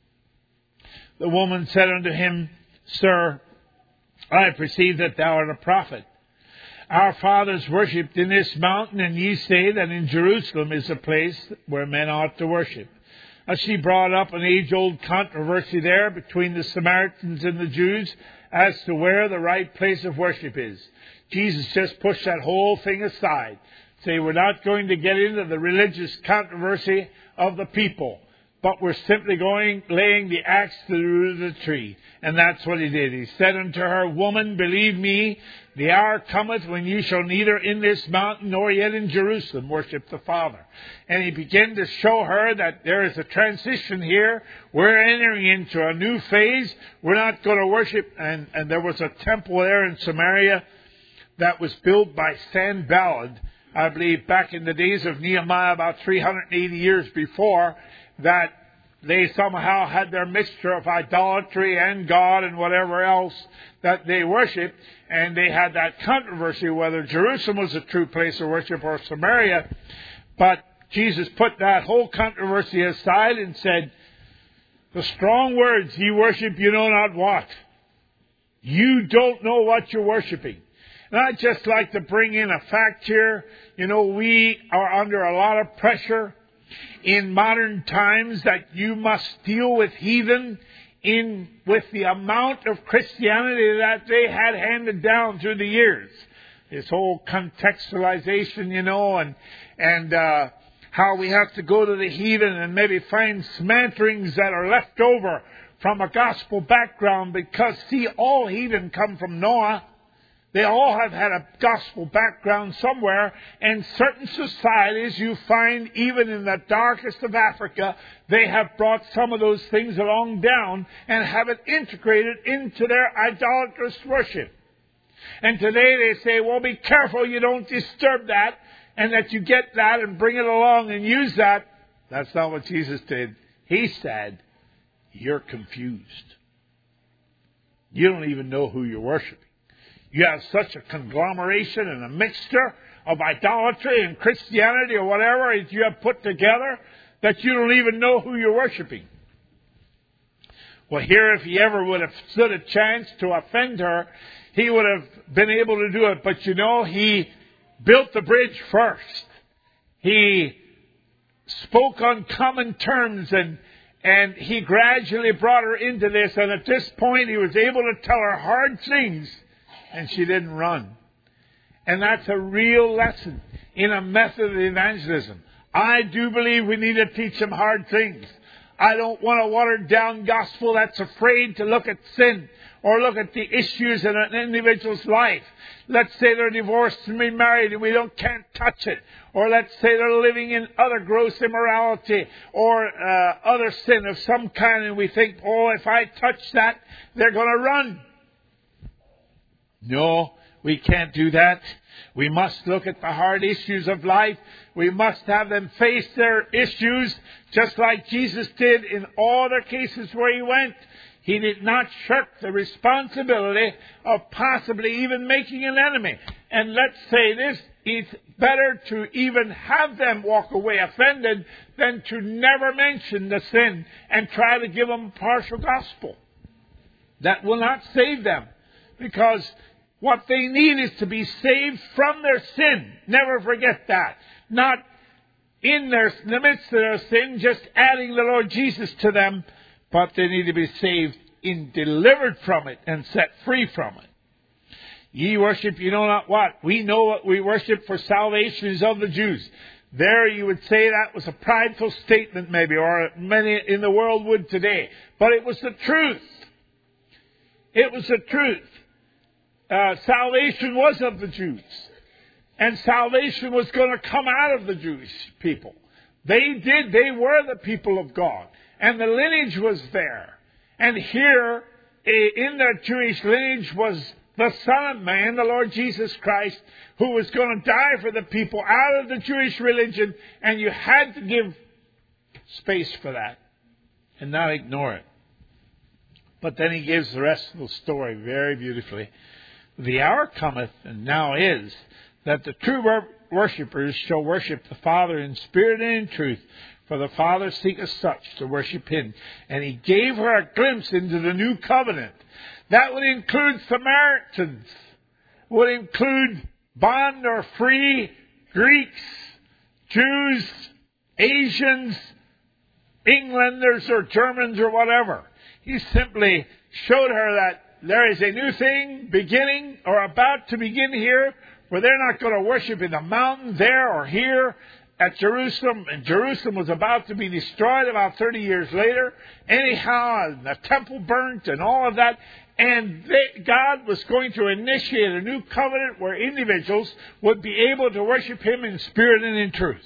The woman said unto him, Sir, I perceive that thou art a prophet. Our fathers worshipped in this mountain, and ye say that in Jerusalem is a place where men ought to worship. As she brought up an age-old controversy there between the Samaritans and the Jews as to where the right place of worship is. Jesus just pushed that whole thing aside. Say, we're not going to get into the religious controversy of the people, but we're simply going, laying the axe to the root of the tree. And that's what he did. He said unto her, Woman, believe me, the hour cometh when you shall neither in this mountain nor yet in Jerusalem worship the Father. And he began to show her that there is a transition here. We're entering into a new phase. We're not going to worship. And, and there was a temple there in Samaria that was built by Sanballat, I believe back in the days of Nehemiah, about three hundred eighty years before, that they somehow had their mixture of idolatry and God and whatever else that they worshipped, and they had that controversy whether Jerusalem was a true place of worship or Samaria. But Jesus put that whole controversy aside and said, the strong words, ye worship you know not what. You don't know what you're worshiping. And I'd just like to bring in a fact here. You know, we are under a lot of pressure in modern times that you must deal with heathen in with the amount of Christianity that they had handed down through the years. This whole contextualization, you know, and and uh, how we have to go to the heathen and maybe find smatterings that are left over from a gospel background, because, see, all heathen come from Noah. They all have had a gospel background somewhere, and certain societies you find, even in the darkest of Africa, they have brought some of those things along down and have it integrated into their idolatrous worship. And today they say, well, be careful you don't disturb that, and that you get that and bring it along and use that. That's not what Jesus did. He said, you're confused. You don't even know who you're worshiping. You have such a conglomeration and a mixture of idolatry and Christianity or whatever you have put together that you don't even know who you're worshiping. Well, here, if he ever would have stood a chance to offend her, he would have been able to do it. But you know, he built the bridge first. He spoke on common terms, and and he gradually brought her into this. And at this point, he was able to tell her hard things, and she didn't run. And that's a real lesson in a method of evangelism. I do believe we need to teach them hard things. I don't want a watered down gospel that's afraid to look at sin or look at the issues in an individual's life. Let's say they're divorced and remarried and we don't can't touch it. Or let's say they're living in other gross immorality or uh, other sin of some kind, and we think, oh, if I touch that, they're going to run. No, we can't do that. We must look at the hard issues of life. We must have them face their issues just like Jesus did in all the cases where he went. He did not shirk the responsibility of possibly even making an enemy. And let's say this, it's better to even have them walk away offended than to never mention the sin and try to give them a partial gospel. That will not save them, because what they need is to be saved from their sin. Never forget that. Not in their in the midst of their sin, just adding the Lord Jesus to them, but they need to be saved and delivered from it and set free from it. Ye worship you know not what. We know what we worship, for salvation is of the Jews. There you would say that was a prideful statement maybe, or many in the world would today. But it was the truth. It was the truth. Uh, salvation was of the Jews. And salvation was going to come out of the Jewish people. They did. They were the people of God. And the lineage was there. And here, in that Jewish lineage, was the Son of Man, the Lord Jesus Christ, who was going to die for the people out of the Jewish religion. And you had to give space for that and not ignore it. But then he gives the rest of the story very beautifully. The hour cometh, and now is, that the true worshippers shall worship the Father in spirit and in truth, for the Father seeketh such to worship him. And he gave her a glimpse into the new covenant. That would include Samaritans, would include bond or free, Greeks, Jews, Asians, Englanders or Germans or whatever. He simply showed her that there is a new thing beginning or about to begin here, where they're not going to worship in the mountain there or here at Jerusalem. And Jerusalem was about to be destroyed about thirty years later. Anyhow, and the temple burnt and all of that. And they, God was going to initiate a new covenant where individuals would be able to worship him in spirit and in truth.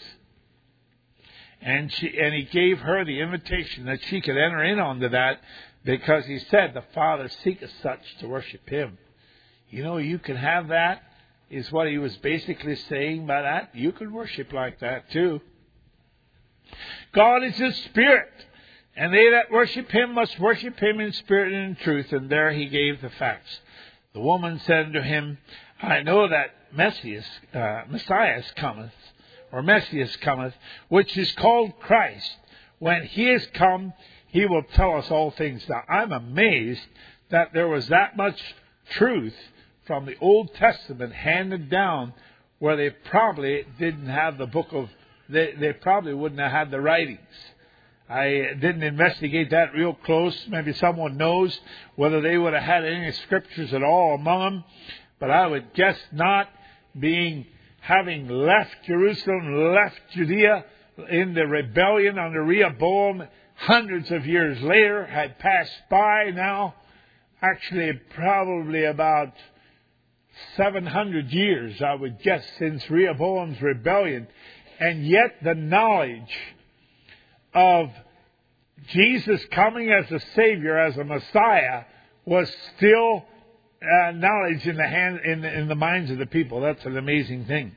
And she, and he gave her the invitation that she could enter in onto that, because he said the Father seeketh such to worship him. You know, you can have that is what he was basically saying by that. You can worship like that too. God is a spirit, and they that worship him must worship him in spirit and in truth. And there he gave the facts. The woman said unto him, I know that Messias, uh, Messiah cometh, or Messias cometh, which is called Christ. When he is come, he will tell us all things. Now, I'm amazed that there was that much truth from the Old Testament handed down where they probably didn't have the book of, they, they probably wouldn't have had the writings. I didn't investigate that real close. Maybe someone knows whether they would have had any scriptures at all among them. But I would guess not, being having left Jerusalem, left Judea in the rebellion under Rehoboam, hundreds of years later, had passed by now, actually probably about seven hundred years, I would guess, since Rehoboam's rebellion. And yet the knowledge of Jesus coming as a Savior, as a Messiah, was still uh, knowledge in the hand, in the, in the minds of the people. That's an amazing thing.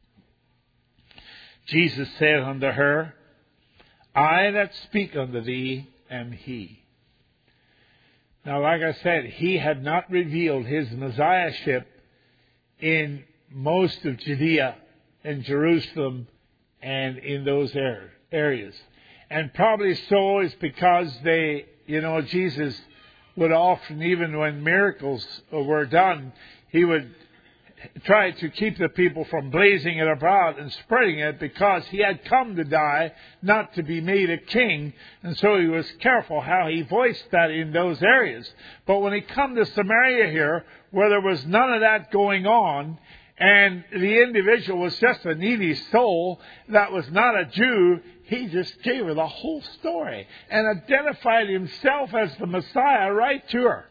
Jesus said unto her, I that speak unto thee am he. Now, like I said, he had not revealed his Messiahship in most of Judea and Jerusalem and in those areas. And probably so is because they, you know, Jesus would often, even when miracles were done, he would try to keep the people from blazing it abroad and spreading it, because he had come to die, not to be made a king. And so he was careful how he voiced that in those areas. But when he come to Samaria here, where there was none of that going on, and the individual was just a needy soul that was not a Jew, he just gave her the whole story and identified himself as the Messiah right to her.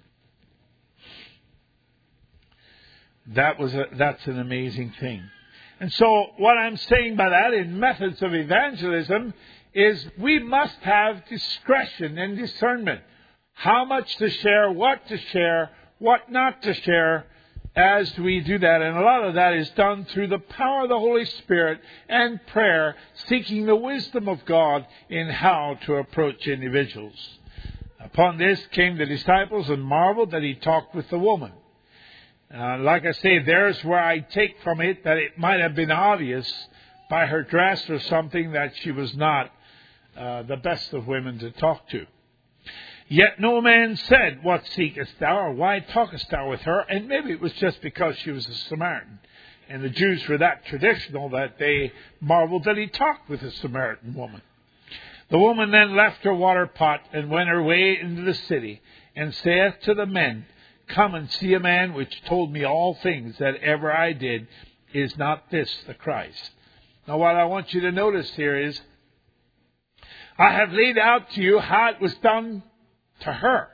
That was a, that's an amazing thing. And so what I'm saying by that in methods of evangelism is we must have discretion and discernment. How much to share, what to share, what not to share as we do that. And a lot of that is done through the power of the Holy Spirit and prayer, seeking the wisdom of God in how to approach individuals. Upon this came the disciples and marveled that he talked with the woman. Uh, like I say, there's where I take from it that it might have been obvious by her dress or something that she was not uh, the best of women to talk to. Yet no man said, What seekest thou, or why talkest thou with her? And maybe it was just because she was a Samaritan. And the Jews were that traditional that they marveled that he talked with a Samaritan woman. The woman then left her water pot and went her way into the city, and saith to the men, Come and see a man which told me all things that ever I did. Is not this the Christ? Now what I want you to notice here is, I have laid out to you how it was done to her.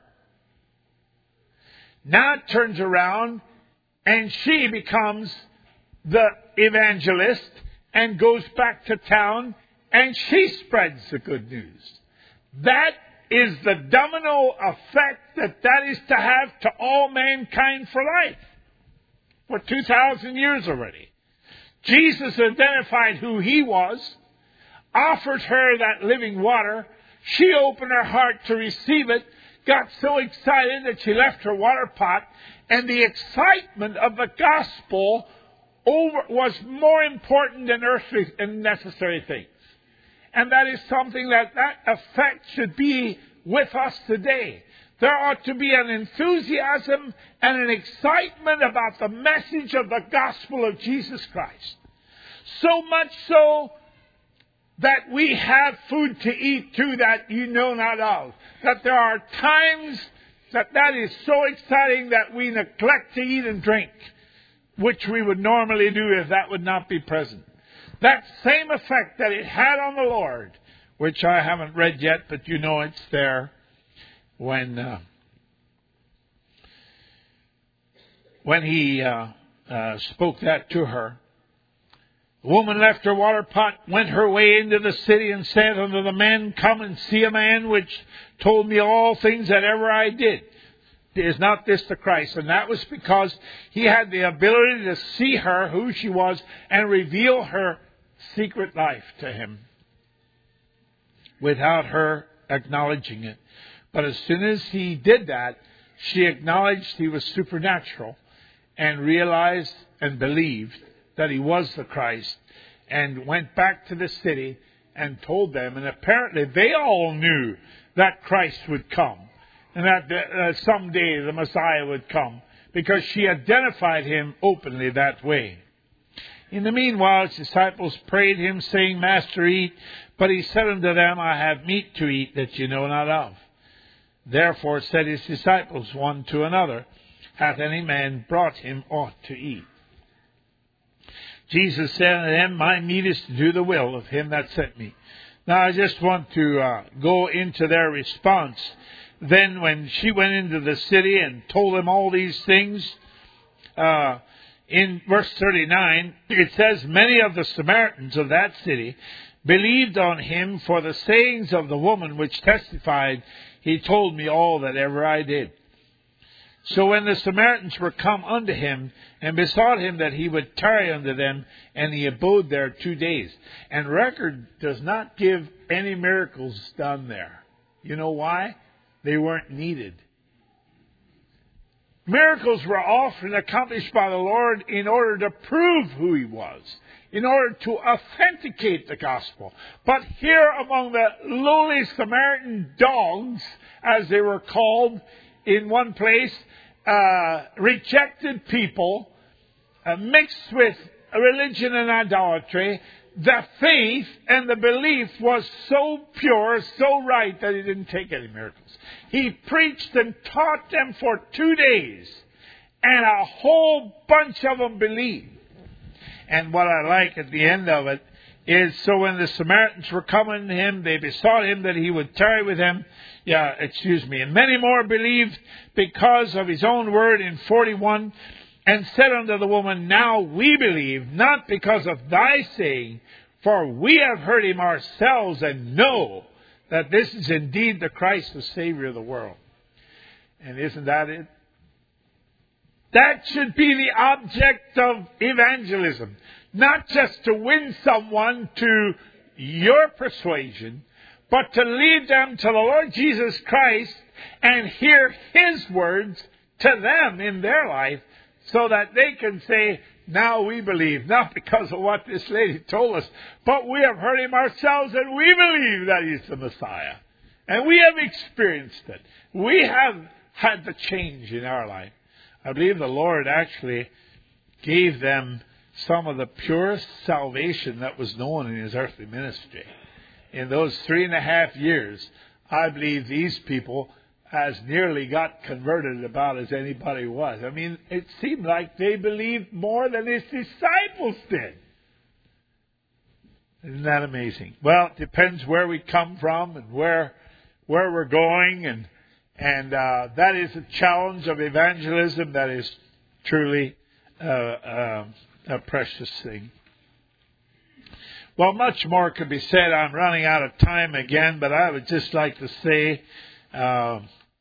Now it turns around and she becomes the evangelist and goes back to town and she spreads the good news. That is the domino effect that that is to have to all mankind for life. For two thousand years already. Jesus identified who he was, offered her that living water. She opened her heart to receive it, got so excited that she left her water pot, and the excitement of the gospel over was more important than earthly and necessary things. And that is something that that effect should be with us today. There ought to be an enthusiasm and an excitement about the message of the gospel of Jesus Christ. So much so that we have food to eat too that you know not of. That there are times that that is so exciting that we neglect to eat and drink, which we would normally do if that would not be present. That same effect that it had on the Lord, which I haven't read yet, but you know it's there, when uh, when he uh, uh, spoke that to her. The woman left her water pot, went her way into the city, and said unto the men, Come and see a man which told me all things that ever I did. is not this the Christ? And that was because he had the ability to see her, who she was, and reveal her secret life to him without her acknowledging it. But as soon as he did that, she acknowledged he was supernatural and realized and believed that he was the Christ, and went back to the city and told them. And apparently they all knew that Christ would come and that uh, someday the Messiah would come, because she identified him openly that way. In the meanwhile, his disciples prayed him, saying, Master, eat. But he said unto them, I have meat to eat that you know not of. Therefore said his disciples one to another, Hath any man brought him aught to eat? Jesus said unto them, My meat is to do the will of him that sent me. Now I just want to uh, go into their response. Then when she went into the city and told them all these things, uh, in verse thirty-nine, it says, Many of the Samaritans of that city believed on him for the sayings of the woman, which testified, He told me all that ever I did. So when the Samaritans were come unto him, and besought him that he would tarry unto them, and he abode there two days. And record does not give any miracles done there. You know why? They weren't needed. Miracles were often accomplished by the Lord in order to prove who he was, in order to authenticate the gospel. But here among the lowly Samaritan dogs, as they were called in one place, uh, rejected people, uh, mixed with religion and idolatry, the faith and the belief was so pure, so right, that he didn't take any miracles. He preached and taught them for two days, and a whole bunch of them believed. And what I like at the end of it is, so when the Samaritans were coming to him, they besought him that he would tarry with them. Yeah, excuse me. And many more believed because of his own word in forty-one, and said unto the woman, Now we believe, not because of thy saying, for we have heard him ourselves, and know that this is indeed the Christ, the Savior of the world. And isn't that it? That should be the object of evangelism. Not just to win someone to your persuasion, but to lead them to the Lord Jesus Christ and hear his words to them in their life, so that they can say, now we believe, not because of what this lady told us, but we have heard him ourselves, and we believe that he's the Messiah. And we have experienced it. We have had the change in our life. I believe the Lord actually gave them some of the purest salvation that was known in his earthly ministry. In those three and a half years, I believe these people as nearly got converted about as anybody was. I mean, it seemed like they believed more than his disciples did. Isn't that amazing? Well, it depends where we come from and where where we're going, and and uh, that is a challenge of evangelism that is truly uh, uh, a precious thing. Well, much more could be said. I'm running out of time again, but I would just like to say uh,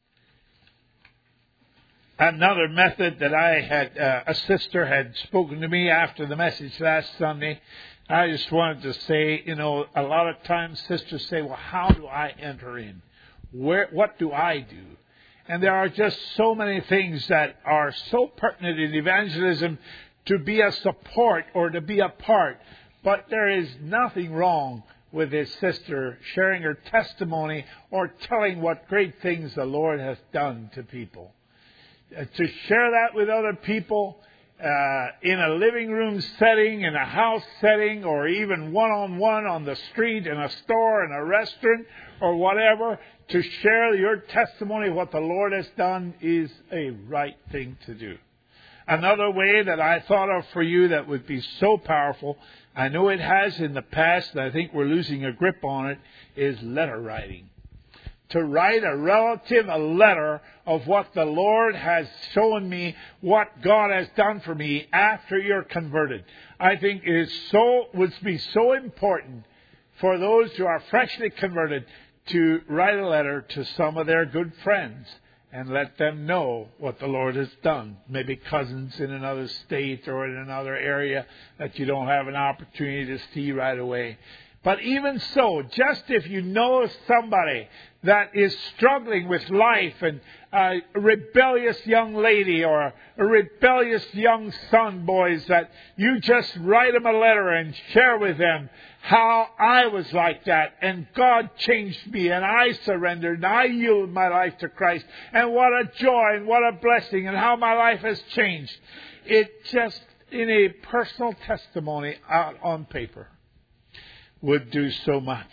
another method that I had, uh, a sister had spoken to me after the message last Sunday. I just wanted to say, you know, a lot of times sisters say, well, how do I enter in? Where, what do I do? And there are just so many things that are so pertinent in evangelism to be a support or to be a part. But there is nothing wrong with this sister sharing her testimony or telling what great things the Lord has done to people. Uh, to share that with other people uh, in a living room setting, in a house setting, or even one-on-one on the street, in a store, in a restaurant, or whatever, to share your testimony of what the Lord has done is a right thing to do. Another way that I thought of for you that would be so powerful, I know it has in the past, and I think we're losing a grip on it, is letter writing. To write a relative a letter of what the Lord has shown me, what God has done for me after you're converted. I think it is so would be so important for those who are freshly converted to write a letter to some of their good friends and let them know what the Lord has done. Maybe cousins in another state or in another area that you don't have an opportunity to see right away. But even so, just if you know somebody that is struggling with life, and a rebellious young lady or a rebellious young son, boys, that you just write them a letter and share with them how I was like that, and God changed me, and I surrendered, and I yielded my life to Christ, and what a joy and what a blessing, and how my life has changed. It just, in a personal testimony out on paper, would do so much.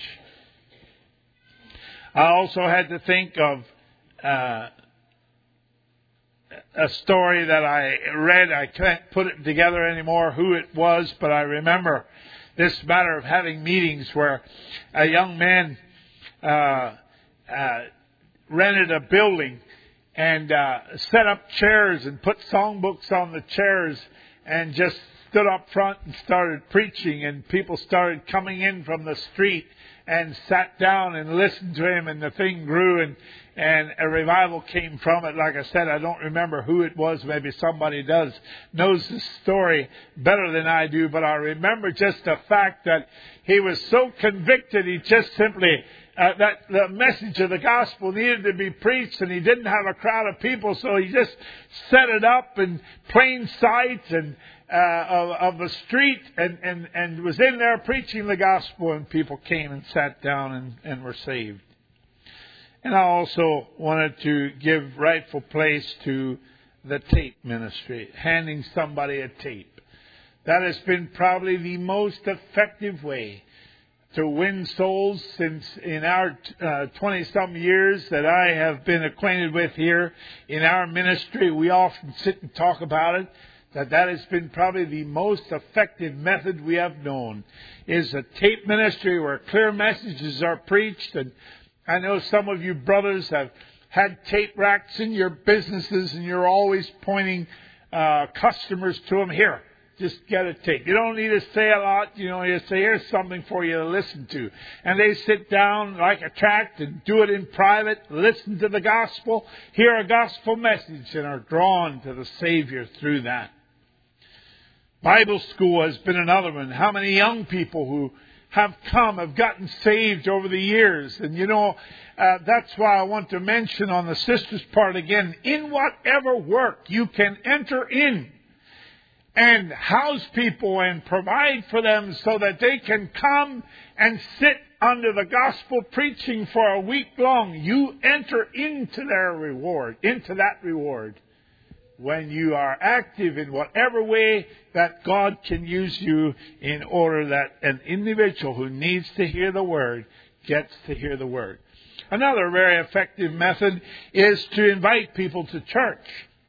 I also had to think of uh, a story that I read. I can't put it together anymore who it was, but I remember this matter of having meetings where a young man uh, uh, rented a building and uh, set up chairs and put songbooks on the chairs and just stood up front and started preaching, and people started coming in from the street and sat down and listened to him, and the thing grew, and, and a revival came from it. Like I said, I don't remember who it was. Maybe somebody does, knows the story better than I do, but I remember just the fact that he was so convicted, he just simply, uh, that the message of the gospel needed to be preached, and he didn't have a crowd of people, so he just set it up in plain sight and Uh, of, of the street, and, and, and was in there preaching the gospel, and people came and sat down and, and were saved. And I also wanted to give rightful place to the tape ministry, handing somebody a tape. That has been probably the most effective way to win souls since in our uh, twenty-some years that I have been acquainted with here in our ministry. We often sit and talk about it. That that has been probably the most effective method we have known, is a tape ministry where clear messages are preached. And I know some of you brothers have had tape racks in your businesses, and you're always pointing uh, customers to them. Here, just get a tape. You don't need to say a lot. You know, you say, here's something for you to listen to. And they sit down like a tract and do it in private, listen to the gospel, hear a gospel message, and are drawn to the Savior through that. Bible school has been another one. How many young people who have come, have gotten saved over the years. And you know, uh, that's why I want to mention on the sisters' part again, in whatever work you can enter in and house people and provide for them so that they can come and sit under the gospel preaching for a week long, you enter into their reward, into that reward. When you are active in whatever way that God can use you, in order that an individual who needs to hear the Word gets to hear the Word. Another very effective method is to invite people to church.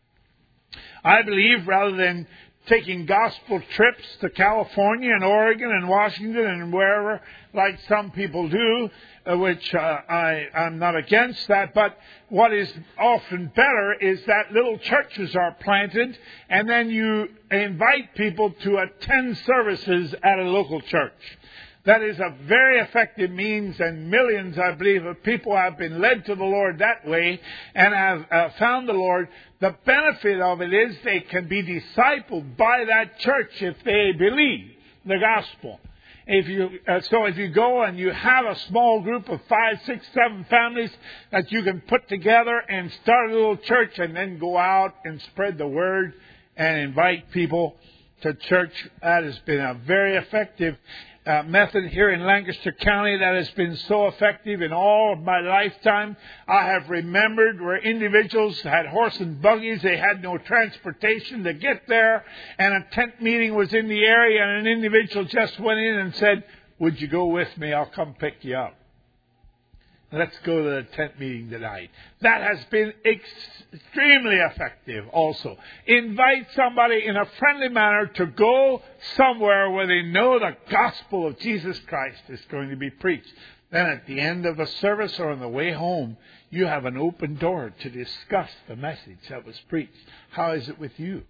I believe rather than taking gospel trips to California and Oregon and Washington and wherever, like some people do, uh, which uh, I, I'm not against that, but what is often better is that little churches are planted, and then you invite people to attend services at a local church. That is a very effective means, and millions, I believe, of people have been led to the Lord that way and have uh, found the Lord. The benefit of it is they can be discipled by that church if they believe the gospel. If you uh, so if you go and you have a small group of five, six, seven families that you can put together and start a little church, and then go out and spread the word and invite people to church, that has been a very effective Uh, method here in Lancaster County that has been so effective in all of my lifetime. I have remembered where individuals had horse and buggies, they had no transportation to get there, and a tent meeting was in the area, and an individual just went in and said, "Would you go with me? I'll come pick you up. Let's go to the tent meeting tonight." That has been extremely effective also. Invite somebody in a friendly manner to go somewhere where they know the gospel of Jesus Christ is going to be preached. Then at the end of the service or on the way home, you have an open door to discuss the message that was preached. How is it with you?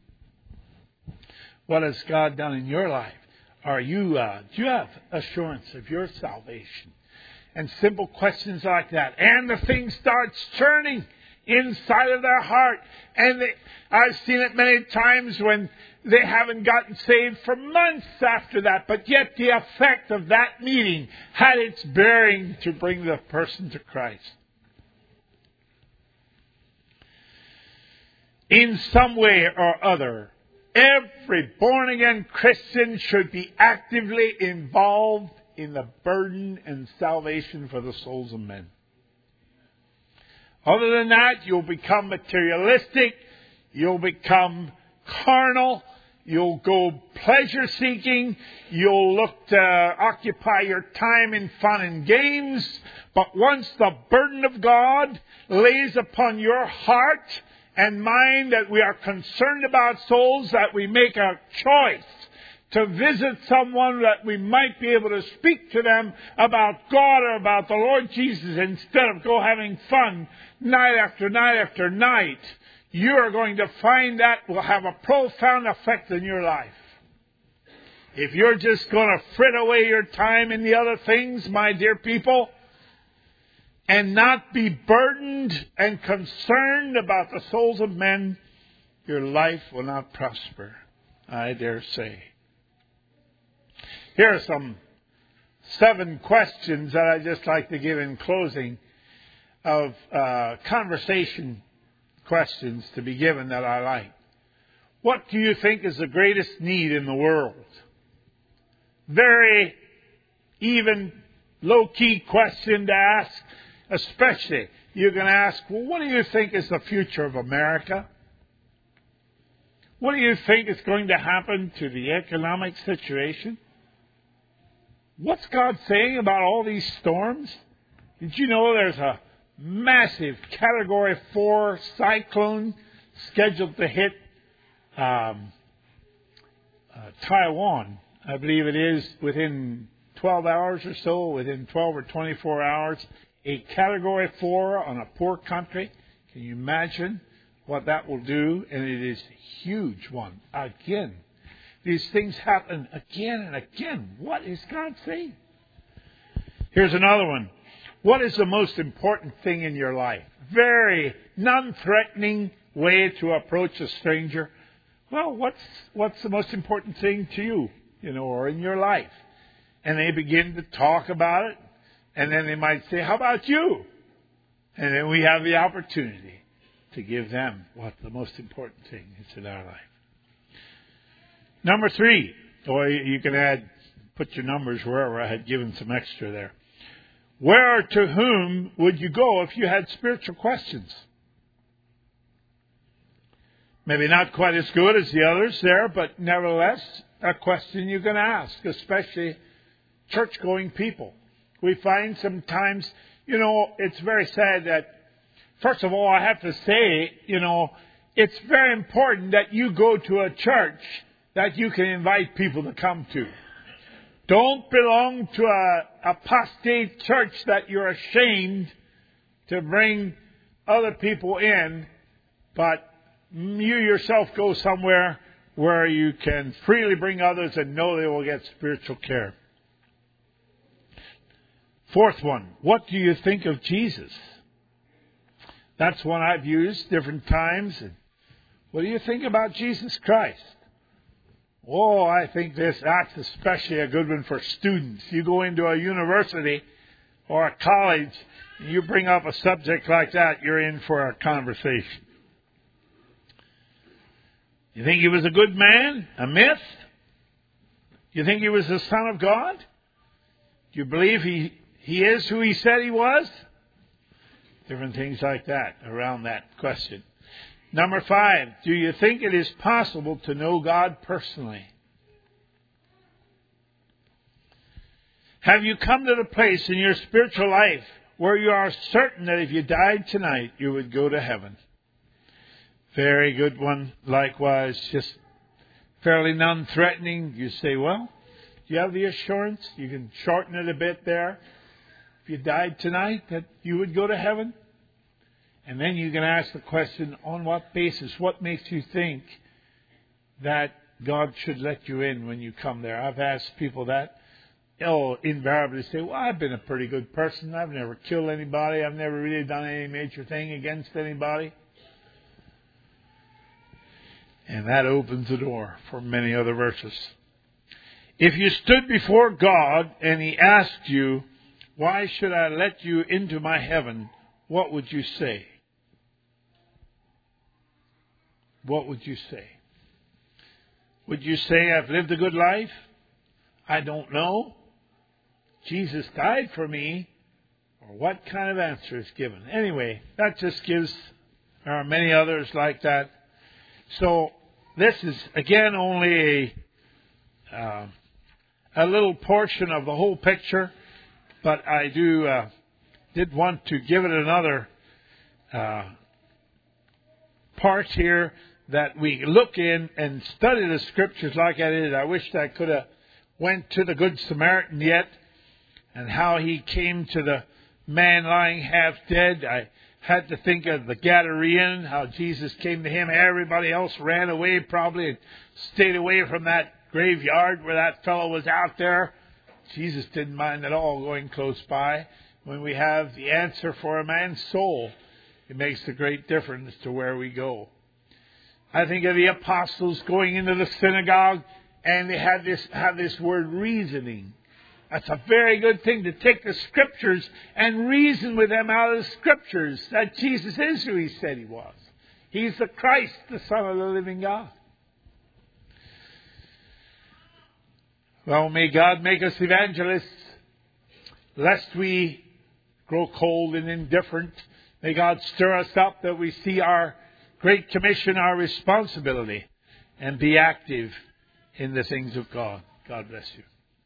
What has God done in your life? Are you, uh, do you have assurance of your salvation? And simple questions like that. And the thing starts churning inside of their heart. And they, I've seen it many times when they haven't gotten saved for months after that, but yet the effect of that meeting had its bearing to bring the person to Christ. In some way or other, every born-again Christian should be actively involved in the burden and salvation for the souls of men. Other than that, you'll become materialistic, you'll become carnal, you'll go pleasure-seeking, you'll look to occupy your time in fun and games. But once the burden of God lays upon your heart and mind that we are concerned about souls, that we make a choice to visit someone that we might be able to speak to them about God or about the Lord Jesus instead of go having fun night after night after night, you are going to find that will have a profound effect in your life. If you're just going to frit away your time in the other things, my dear people, and not be burdened and concerned about the souls of men, your life will not prosper, I dare say. Here are some seven questions that I'd just like to give in closing of uh, conversation questions to be given that I like. What do you think is the greatest need in the world? Very even low-key question to ask. Especially, you can ask, well, what do you think is the future of America? What do you think is going to happen to the economic situation? What's God saying about all these storms? Did you know there's a massive Category four cyclone scheduled to hit um, uh, Taiwan? I believe it is within twelve hours or so, within twelve or twenty-four hours. A Category four on a poor country. Can you imagine what that will do? And it is a huge one. Again, these things happen again and again. What is God saying? Here's another one. What is the most important thing in your life? Very non-threatening way to approach a stranger. Well, what's what's the most important thing to you, you know, or in your life? And they begin to talk about it. And then they might say, how about you? And then we have the opportunity to give them what the most important thing is in our life. Number three, or you can add, put your numbers wherever. I had given some extra there. Where or to whom would you go if you had spiritual questions? Maybe not quite as good as the others there, but nevertheless, a question you can ask, especially church-going people. We find sometimes, you know, it's very sad that, first of all, I have to say, you know, it's very important that you go to a church that you can invite people to come to. Don't belong to a apostate church that you're ashamed to bring other people in, but you yourself go somewhere where you can freely bring others and know they will get spiritual care. Fourth one, what do you think of Jesus? That's one I've used different times. What do you think about Jesus Christ? Oh, I think this, that's especially a good one for students. You go into a university or a college and you bring up a subject like that, you're in for a conversation. You think he was a good man? A myth? You think he was the Son of God? Do you believe he, he is who he said he was? Different things like that around that question. Number five, do you think it is possible to know God personally? Have you come to the place in your spiritual life where you are certain that if you died tonight, you would go to heaven? Very good one. Likewise, just fairly non-threatening. You say, well, do you have the assurance? You can shorten it a bit there. If you died tonight, that you would go to heaven? And then you can ask the question, on what basis? What makes you think that God should let you in when you come there? I've asked people that. he'll invariably say, well, I've been a pretty good person. I've never killed anybody. I've never really done any major thing against anybody. And that opens the door for many other verses. If you stood before God and He asked you, why should I let you into my heaven? What would you say? What would you say? Would you say, I've lived a good life? I don't know. Jesus died for me. Or what kind of answer is given? Anyway, that just gives, there are many others like that. So, this is, again, only a, uh, a little portion of the whole picture. But I do uh, did want to give it another uh, part here, that we look in and study the Scriptures like I did. I wish I could have went to the Good Samaritan yet, and how he came to the man lying half dead. I had to think of the Gadarean, how Jesus came to him. Everybody else ran away probably and stayed away from that graveyard where that fellow was out there. Jesus didn't mind at all going close by. When we have the answer for a man's soul, it makes a great difference to where we go. I think of the apostles going into the synagogue, and they had this have this word reasoning. That's a very good thing, to take the Scriptures and reason with them out of the Scriptures that Jesus is who He said He was. He's the Christ, the Son of the living God. Well, may God make us evangelists, lest we grow cold and indifferent. May God stir us up that we see our Great Commission, our responsibility, and be active in the things of God. God bless you.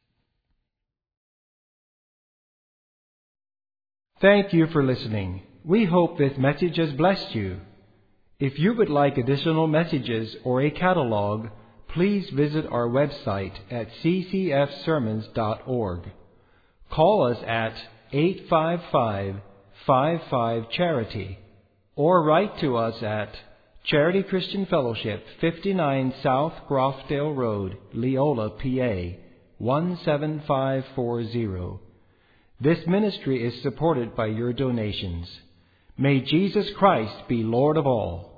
Thank you for listening. We hope this message has blessed you. If you would like additional messages or a catalog, please visit our website at c c f sermons dot org. Call us at eight five five, five five, charity or write to us at Charity Christian Fellowship, fifty-nine South Groffdale Road, Leola, P A, one seven five four zero. This ministry is supported by your donations. May Jesus Christ be Lord of all.